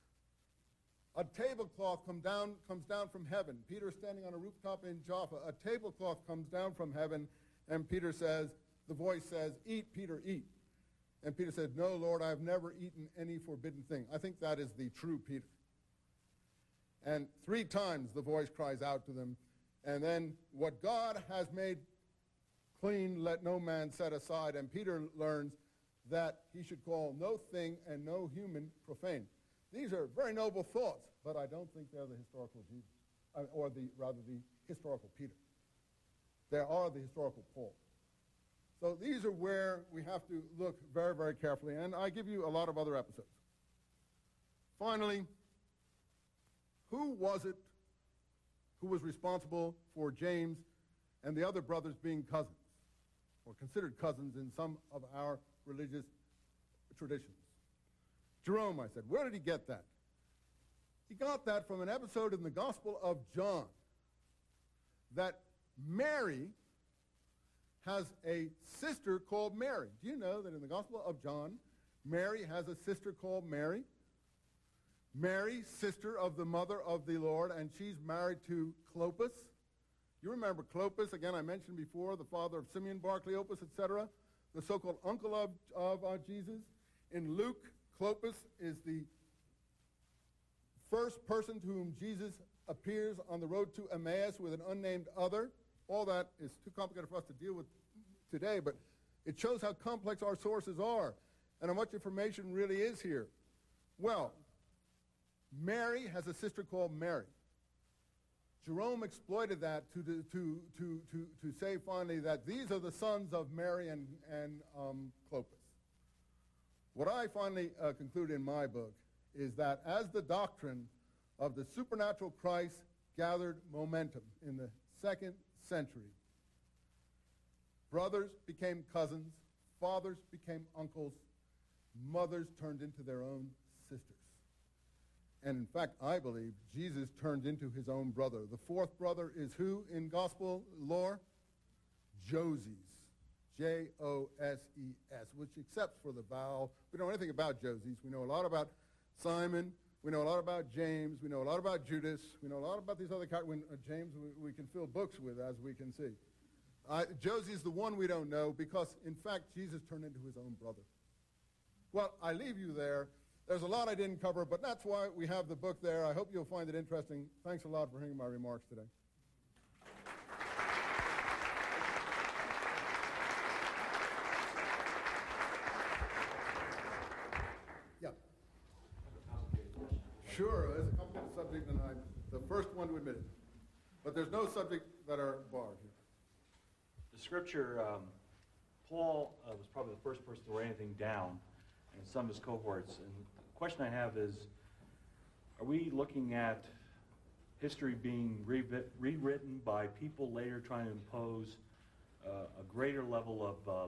a tablecloth comes down from heaven. Peter standing on a rooftop in Jaffa. A tablecloth comes down from heaven, and Peter says, the voice says, eat, Peter, eat. And Peter said, no, Lord, I have never eaten any forbidden thing. I think that is the true Peter. And 3 times the voice cries out to them, and then what God has made clean, let no man set aside. And Peter learns that he should call no thing and no human profane. These are very noble thoughts, but I don't think they're the historical Jesus, or the historical Peter. They are the historical Paul. So these are where we have to look very, very carefully, and I give you a lot of other episodes. Finally, who was it who was responsible for James and the other brothers being cousins, or considered cousins in some of our religious traditions? Jerome, I said. Where did he get that? He got that from an episode in the Gospel of John, that Mary has a sister called Mary. Do you know that in the Gospel of John, Mary has a sister called Mary? Mary, sister of the mother of the Lord, and she's married to Clopas. You remember Clopas, again, I mentioned before, the father of Simeon Bar Cleopas, etc., the so-called uncle of Jesus. In Luke, Clopas is the first person to whom Jesus appears on the road to Emmaus with an unnamed other. all that is too complicated for us to deal with today, but it shows how complex our sources are and how much information really is here. Well, Mary has a sister called Mary. Jerome exploited that to say finally that these are the sons of Mary and Clopas. What I finally conclude in my book is that as the doctrine of the supernatural Christ gathered momentum in the 2nd century, brothers became cousins, fathers became uncles, mothers turned into their own sisters. And in fact, I believe Jesus turned into his own brother. The fourth brother is who in gospel lore? Joses. J-O-S-E-S, which except for the vowel. We don't know anything about Joses. We know a lot about Simon. We know a lot about James. We know a lot about Judas. We know a lot about these other characters. James we can fill books with, as we can see. Joses is the one we don't know because, in fact, Jesus turned into his own brother. Well, I leave you there. There's a lot I didn't cover, but that's why we have the book there. I hope you'll find it interesting. Thanks a lot for hearing my remarks today. Yeah. Sure, it's a complicated subject, and I'm the first one to admit it. But there's no subject that are barred here. The scripture, Paul was probably the first person to write anything down in some of his cohorts. And the question I have is, are we looking at history being rewritten by people later trying to impose a greater level of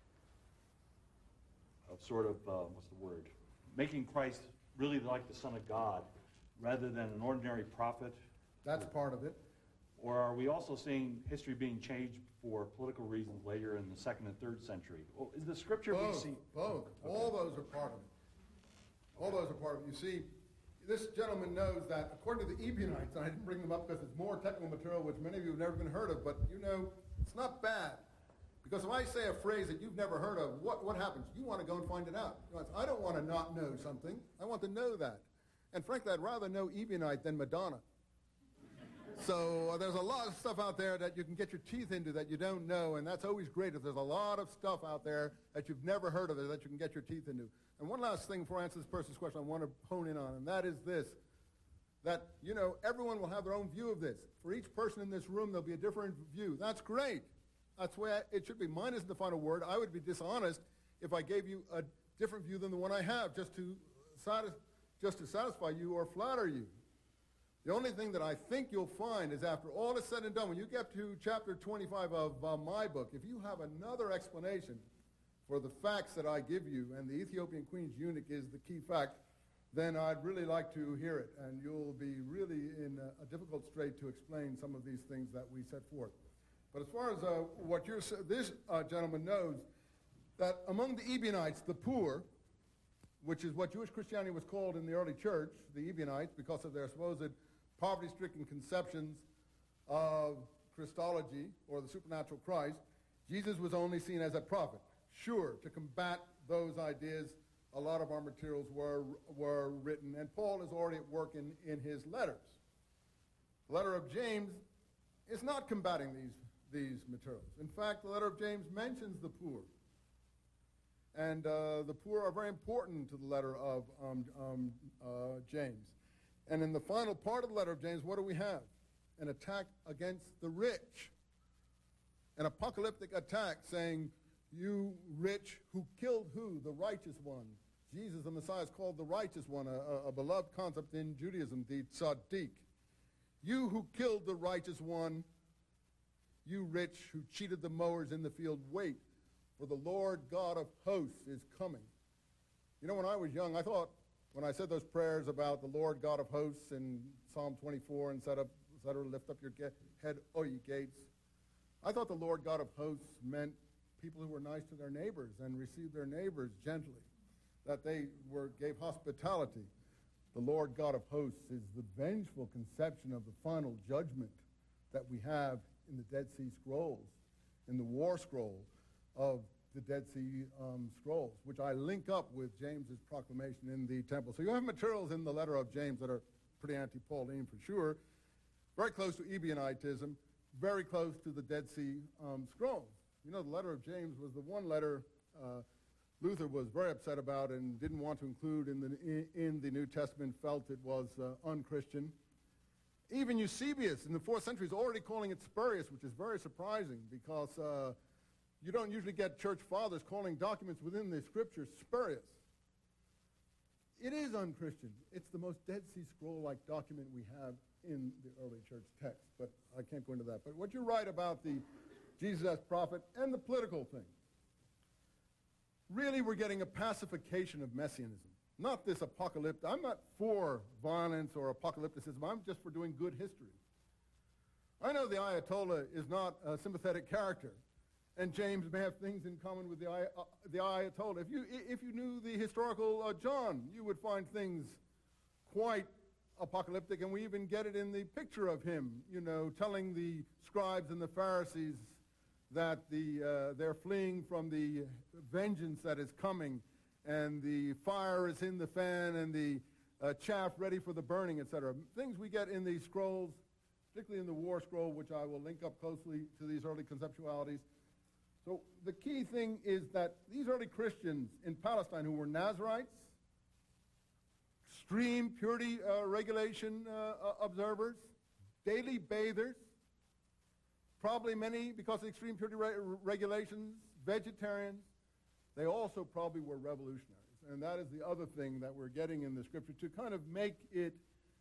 what's the word? Making Christ really like the Son of God rather than an ordinary prophet? That's part of it. Or are we also seeing history being changed for political reasons later in the 2nd and 3rd century? Well, is the scripture we see? Both. Okay. All those are part of it. All those are part of it. You see, this gentleman knows that according to the Ebionites, and I didn't bring them up because it's more technical material which many of you have never been heard of, but you know, it's not bad. Because if I say a phrase that you've never heard of, what happens? You want to go and find it out. I don't want to not know something. I want to know that. And frankly, I'd rather know Ebionite than Madonna. So there's a lot of stuff out there that you can get your teeth into that you don't know, and that's always great if there's a lot of stuff out there that you've never heard of that you can get your teeth into. And one last thing before I answer this person's question I want to hone in on, and that is this, that, you know, everyone will have their own view of this. For each person in this room, there'll be a different view. That's great. That's the way it should be. Mine isn't the final word. I would be dishonest if I gave you a different view than the one I have just to satisfy you or flatter you. The only thing that I think you'll find is after all is said and done, when you get to chapter 25 of my book, if you have another explanation for the facts that I give you, and the Ethiopian queen's eunuch is the key fact, then I'd really like to hear it, and you'll be really in a difficult strait to explain some of these things that we set forth. But as far as what this gentleman knows, that among the Ebionites, the poor, which is what Jewish Christianity was called in the early church, the Ebionites, because of their supposed poverty-stricken conceptions of Christology or the supernatural Christ, Jesus was only seen as a prophet. Sure, to combat those ideas, a lot of our materials were written, and Paul is already at work in his letters. The letter of James is not combating these materials. In fact, the letter of James mentions the poor. And the poor are very important to the letter of James. And in the final part of the letter of James, what do we have? An attack against the rich. An apocalyptic attack saying, you rich, who killed who? The righteous one. Jesus, the Messiah, is called the righteous one, a beloved concept in Judaism, the tzaddik. You who killed the righteous one, you rich who cheated the mowers in the field, wait, for the Lord God of hosts is coming. You know, when I was young, I thought, when I said those prayers about the Lord God of hosts in Psalm 24 and said, lift up your head, O ye gates, I thought the Lord God of hosts meant people who were nice to their neighbors and received their neighbors gently, that they gave hospitality. The Lord God of hosts is the vengeful conception of the final judgment that we have in the Dead Sea Scrolls, in the War Scroll of the Dead Sea Scrolls, which I link up with James's proclamation in the temple. So you have materials in the letter of James that are pretty anti-Pauline for sure, very close to Ebionitism, very close to the Dead Sea Scrolls. You know, the letter of James was the one letter Luther was very upset about and didn't want to include in the New Testament, felt it was unchristian. Even Eusebius in the 4th century is already calling it spurious, which is very surprising because you don't usually get church fathers calling documents within the scriptures spurious. It is unchristian. It's the most Dead Sea Scroll-like document we have in the early church text, but I can't go into that. But what you write about the Jesus as prophet and the political thing, really we're getting a pacification of messianism, not this apocalyptic. I'm not for violence or apocalypticism. I'm just for doing good history. I know the Ayatollah is not a sympathetic character, and James may have things in common with the Ayatollah. If you knew the historical John, you would find things quite apocalyptic, and we even get it in the picture of him, you know, telling the scribes and the Pharisees that they're fleeing from the vengeance that is coming, and the fire is in the fan, and the chaff ready for the burning, etc. Things we get in these scrolls, particularly in the War Scroll, which I will link up closely to these early conceptualities. So the key thing is that these early Christians in Palestine who were Nazarites, extreme purity regulation observers, daily bathers, probably many, because of extreme purity regulations, vegetarians, they also probably were revolutionaries. And that is the other thing that we're getting in the scripture to kind of make it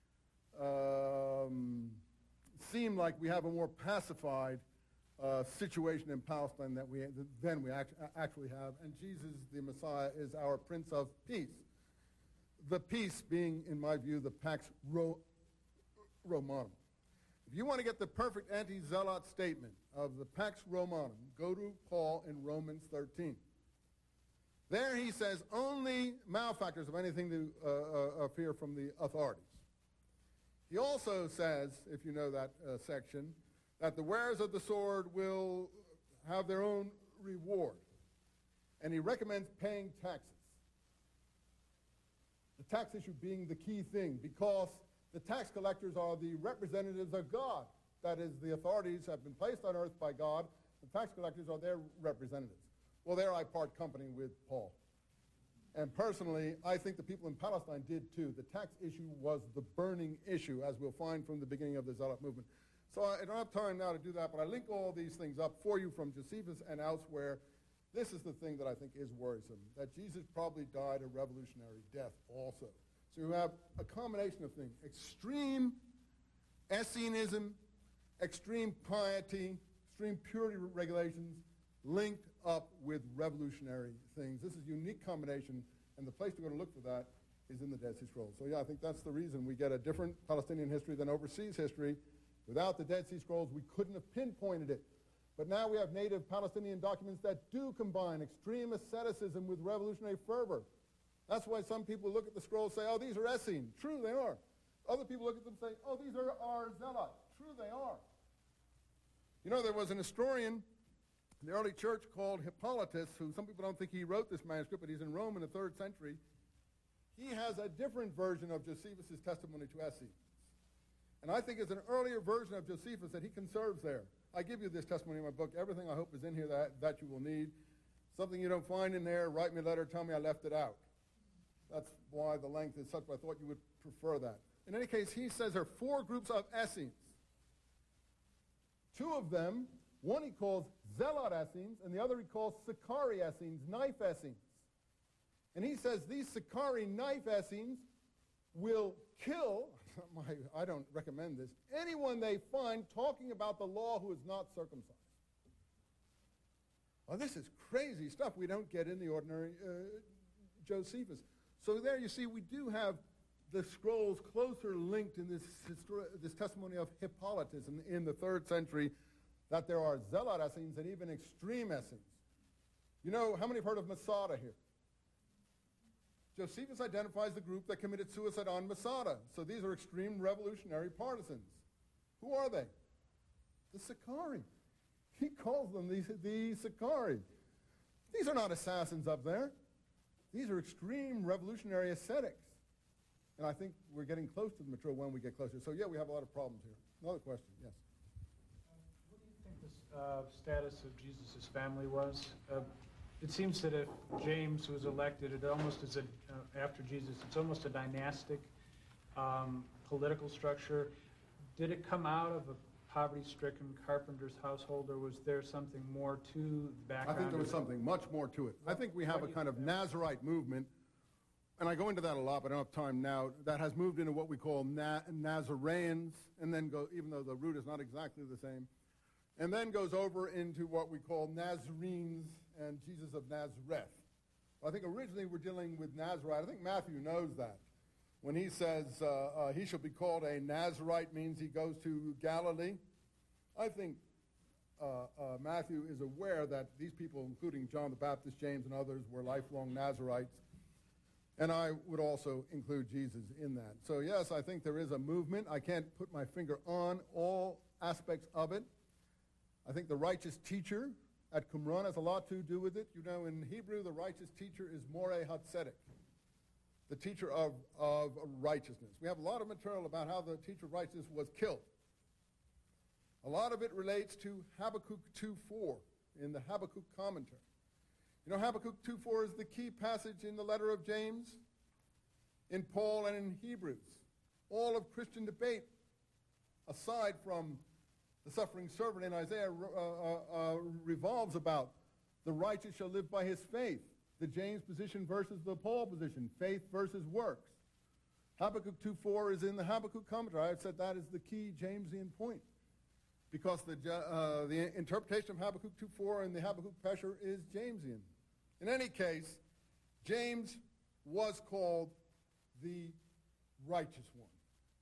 seem like we have a more pacified situation in Palestine than we actually have. And Jesus, the Messiah, is our Prince of Peace. The peace being, in my view, the Pax Romanum. If you want to get the perfect anti-zealot statement of the Pax Romanum, go to Paul in Romans 13. There he says only malefactors have anything to fear from the authorities. He also says, if you know that section, that the wearers of the sword will have their own reward. And he recommends paying taxes. The tax issue being the key thing, because the tax collectors are the representatives of God. That is, the authorities have been placed on earth by God. The tax collectors are their representatives. Well, there I part company with Paul. And personally, I think the people in Palestine did too. The tax issue was the burning issue, as we'll find from the beginning of the Zealot movement. So I don't have time now to do that, but I link all these things up for you from Josephus and elsewhere. This is the thing that I think is worrisome, that Jesus probably died a revolutionary death also. So you have a combination of things: extreme Essenism, extreme piety, extreme purity regulations, linked up with revolutionary things. This is a unique combination, and the place to go to look for that is in the Dead Sea Scrolls. So yeah, I think that's the reason we get a different Palestinian history than overseas history. Without the Dead Sea Scrolls, we couldn't have pinpointed it. But now we have native Palestinian documents that do combine extreme asceticism with revolutionary fervor. That's why some people look at the scrolls and say, oh, these are Essene. True, they are. Other people look at them and say, oh, these are Zealot. True, they are. You know, there was an historian in the early church called Hippolytus, who some people don't think he wrote this manuscript, but he's in Rome in the 3rd century. He has a different version of Josephus' testimony to Essene. And I think it's an earlier version of Josephus that he conserves there. I give you this testimony in my book. Everything I hope is in here that you will need. Something you don't find in there, write me a letter, tell me I left it out. That's why the length is such, but I thought you would prefer that. In any case, he says there are 4 groups of Essenes. 2 of them, one he calls Zealot Essenes, and the other he calls Sicarii Essenes, knife Essenes. And he says these Sicarii knife Essenes will kill, I don't recommend this, anyone they find talking about the law who is not circumcised. Well, this is crazy stuff we don't get in the ordinary Josephus. So there you see we do have the scrolls closer linked in this testimony of Hippolytus in the 3rd century, that there are Zealot Essenes and even extreme Essenes. You know, how many have heard of Masada here? Josephus identifies the group that committed suicide on Masada. So these are extreme revolutionary partisans. Who are they? The Sicarii. He calls them the Sicarii. These are not assassins up there. These are extreme revolutionary ascetics. And I think we're getting close to the mature when we get closer. So yeah, we have a lot of problems here. Another question, yes. status of Jesus' family was? It seems that if James was elected, it almost is after Jesus, it's almost a dynastic political structure. Did it come out of a poverty-stricken carpenter's household, or was there something more to the background? I think there was something much more to it. I think we have a kind of Nazarite movement, and I go into that a lot, but I don't have time now, that has moved into what we call Nazareans, and then go, even though the root is not exactly the same, and then goes over into what we call Nazarenes and Jesus of Nazareth. I think originally we're dealing with Nazarite. I think Matthew knows that. When he says he shall be called a Nazarite means he goes to Galilee. I think Matthew is aware that these people, including John the Baptist, James, and others, were lifelong Nazarites. And I would also include Jesus in that. So yes, I think there is a movement. I can't put my finger on all aspects of it. I think the righteous teacher at Qumran has a lot to do with it. You know, in Hebrew, the righteous teacher is Moreh HaTzedek, the teacher of righteousness. We have a lot of material about how the teacher of righteousness was killed. A lot of it relates to Habakkuk 2:4 in the Habakkuk commentary. You know, Habakkuk 2:4 is the key passage in the letter of James, in Paul, and in Hebrews. All of Christian debate, aside from the suffering servant in Isaiah, revolves about the righteous shall live by his faith. The James position versus the Paul position, faith versus works. Habakkuk 2:4 is in the Habakkuk commentary. I've said that is the key Jamesian point, because the interpretation of Habakkuk 2:4 and the Habakkuk Pesher is Jamesian. In any case, James was called the righteous one.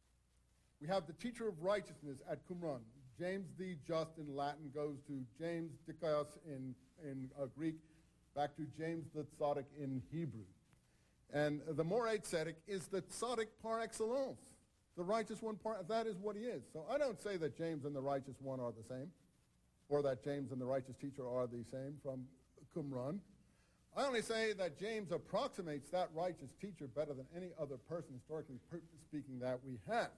We have the teacher of righteousness at Qumran. James the Just in Latin goes to James Dikaios in Greek, back to James the Tzaddik in Hebrew. And the Moreh Tzedek is the Tzaddik par excellence, the righteous one that is what he is. So I don't say that James and the righteous one are the same, or that James and the righteous teacher are the same from Qumran. I only say that James approximates that righteous teacher better than any other person, historically speaking, that we have.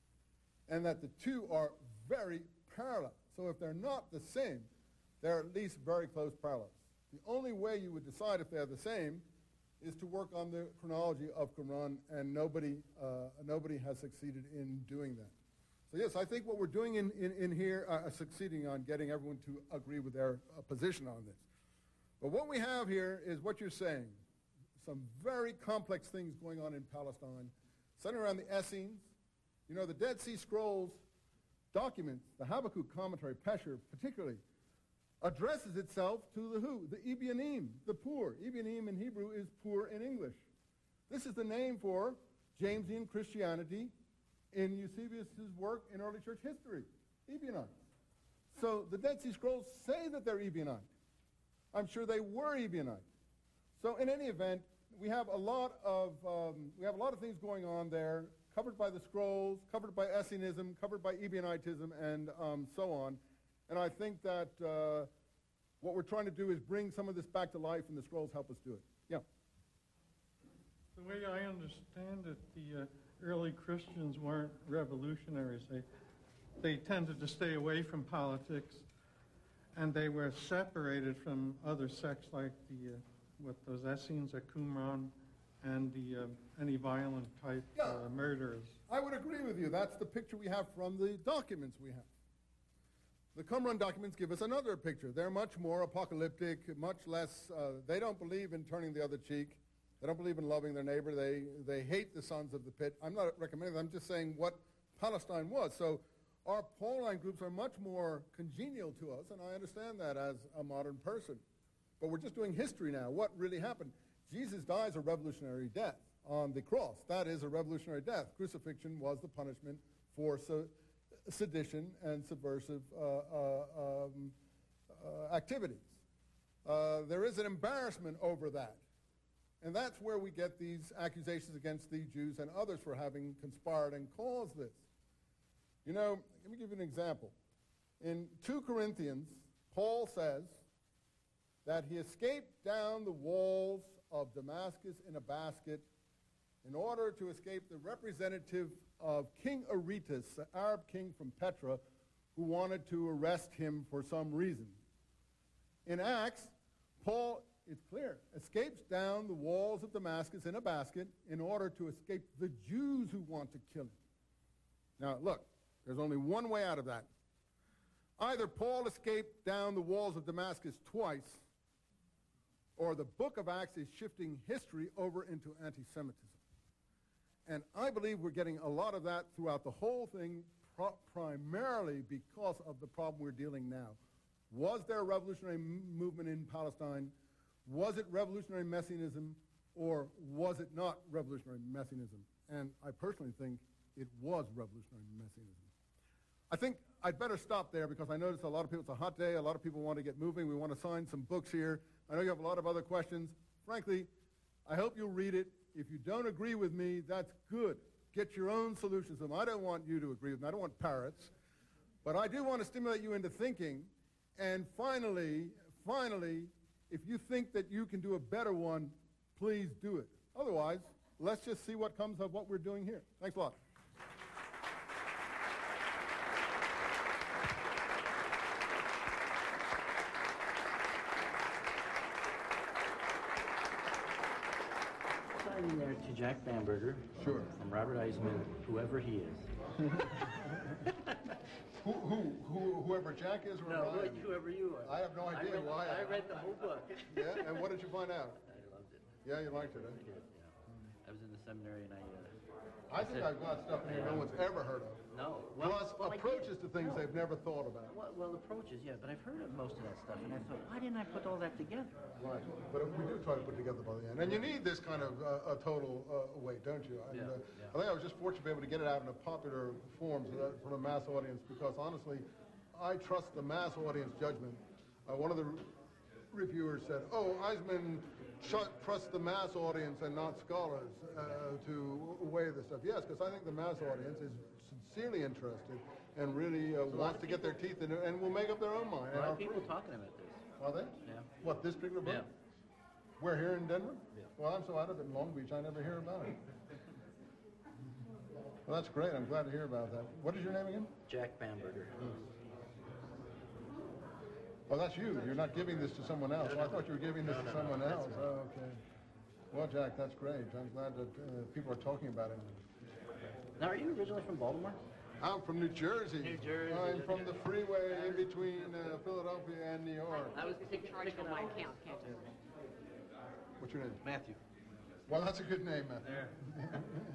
And that the two are very parallel. So if they're not the same, they're at least very close parallels. The only way you would decide if they're the same is to work on the chronology of Qumran, and nobody has succeeded in doing that. So yes, I think what we're doing in here succeeding on getting everyone to agree with their position on this. But what we have here is what you're saying, some very complex things going on in Palestine, centered around the Essenes. You know, the Dead Sea Scrolls documents, the Habakkuk commentary, Pesher particularly, addresses itself to the who? The Ebionim, the poor. Ebionim in Hebrew is poor in English. This is the name for Jamesian Christianity in Eusebius' work in early church history, Ebionite. So the Dead Sea Scrolls say that they're Ebionite. I'm sure they were Ebionite. So in any event, we have a lot of things going on there, covered by the scrolls, covered by Essenism, covered by Ebionitism, and so on. And I think that what we're trying to do is bring some of this back to life, and the scrolls help us do it. Yeah. The way I understand it, the early Christians weren't revolutionaries. They tended to stay away from politics, and they were separated from other sects like those Essenes at Qumran and any violent type murderers. I would agree with you. That's the picture we have from the documents we have. The Qumran documents give us another picture. They're much more apocalyptic, much less, they don't believe in turning the other cheek. They don't believe in loving their neighbor. They hate the sons of the pit. I'm not recommending that. I'm just saying what Palestine was. So our Pauline groups are much more congenial to us, and I understand that as a modern person. But we're just doing history now. What really happened? Jesus dies a revolutionary death on the cross. That is a revolutionary death. Crucifixion was the punishment for sedition and subversive activities. There is an embarrassment over that. And that's where we get these accusations against the Jews and others for having conspired and caused this. You know, let me give you an example. In 2 Corinthians, Paul says that he escaped down the walls of Damascus in a basket in order to escape the representative of King Aretas, the Arab king from Petra, who wanted to arrest him for some reason. In Acts, Paul, it's clear, escapes down the walls of Damascus in a basket in order to escape the Jews who want to kill him. Now, look, there's only one way out of that. Either Paul escaped down the walls of Damascus twice, or the book of Acts is shifting history over into anti-Semitism. And I believe we're getting a lot of that throughout the whole thing, primarily because of the problem we're dealing now. Was there a revolutionary movement in Palestine? Was it revolutionary messianism, or was it not revolutionary messianism? And I personally think it was revolutionary messianism. I think I'd better stop there because I notice a lot of people, it's a hot day, a lot of people want to get moving. We want to sign some books here. I know you have a lot of other questions. Frankly, I hope you'll read it. If you don't agree with me, that's good. Get your own solutions. I don't want you to agree with me. I don't want parrots. But I do want to stimulate you into thinking. And finally, if you think that you can do a better one, please do it. Otherwise, let's just see what comes of what we're doing here. Thanks a lot. Signing there to Jack Bamberger. Sure. From Robert Eisman, whoever he is. Whoever Jack is or No, Ryan? whoever you are. I have no idea why. I read the whole book. Yeah, and what did you find out? I loved it. Yeah, you liked it, I huh? did, yeah. I was in the seminary and I think I've got stuff in here no one's ever heard of. No. Plus I did. approaches to things No. they've never thought about. Well, approaches, yeah, but I've heard of most of that stuff, and I thought, why didn't I put all that together? Right. But we do try to put it together by the end. And you need this kind of a total weight, don't you? And, Yeah. I think I was just fortunate to be able to get it out in a popular form from a mass audience because, honestly, I trust the mass audience judgment. One of the reviewers said, Eisman trusts the mass audience and not scholars to weigh this stuff. Yes, because I think the mass audience is sincerely interested and really wants to get their teeth in it and will make up their own mind. A lot of people talking about this. Are they? Yeah. What, this particular book? Yeah. We're here in Denver? Yeah. Well, I'm so out of it in Long Beach, I never hear about it. Well, that's great. I'm glad to hear about that. What is your name again? Jack Bamberger. Oh, that's you. You're not giving this to someone else. I thought you were giving this to someone else. Oh, okay. Well, Jack, that's great. I'm glad that people are talking about it. Now, are you originally from Baltimore? I'm from New Jersey. New Jersey. I'm from the freeway in between Philadelphia and New York. I was Take charge of my account, can't you? What's your name? Matthew. Well, that's a good name, man.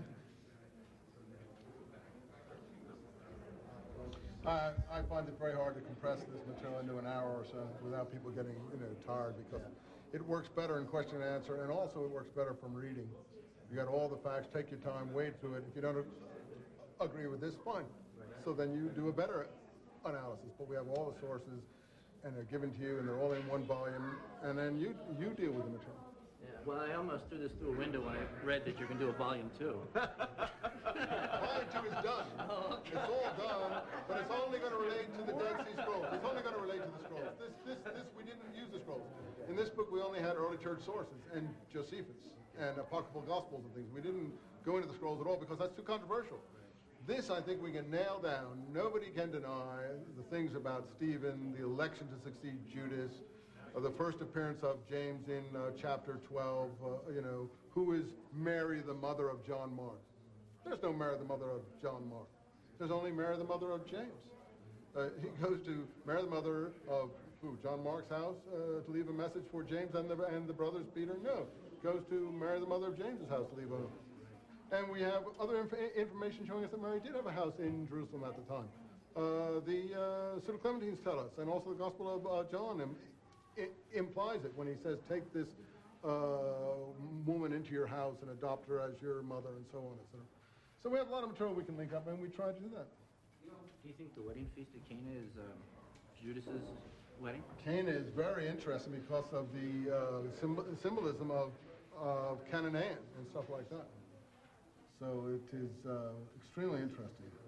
I find it very hard to compress this material into an hour or so without people getting tired because it works better in question and answer, and also it works better from reading. You got all the facts, take your time, wade through it. If you don't agree with this, fine. So then you do a better analysis. But we have all the sources, and they're given to you, and they're all in one volume, and then you deal with the material. Yeah. Well, I almost threw this through a window when I read that you're going to do a volume 2. Volume 2 is done. It's all done, but it's only going to relate to the Dead Sea Scrolls. It's only going to relate to the scrolls. This, we didn't use the scrolls. In this book, we only had early church sources and Josephus and apocryphal gospels and things. We didn't go into the scrolls at all because that's too controversial. This, I think, we can nail down. Nobody can deny the things about Stephen, the election to succeed Judas, the first appearance of James in chapter 12, who is Mary, the mother of John Mark? There's no Mary, the mother of John Mark. There's only Mary, the mother of James. He goes to Mary, the mother of who? John Mark's house to leave a message for James and the brothers Peter? No. Goes to Mary, the mother of James's house to leave a... And we have other information showing us that Mary did have a house in Jerusalem at the time. The Pseudo-Clementines tell us, and also the Gospel of John implies it when he says, take this woman into your house and adopt her as your mother, and so on, etc. So we have a lot of material we can link up, and we try to do that. Do you think the wedding feast at Cana is Judas's wedding? Cana is very interesting because of the symbolism of Canaan and stuff like that. So it is extremely interesting.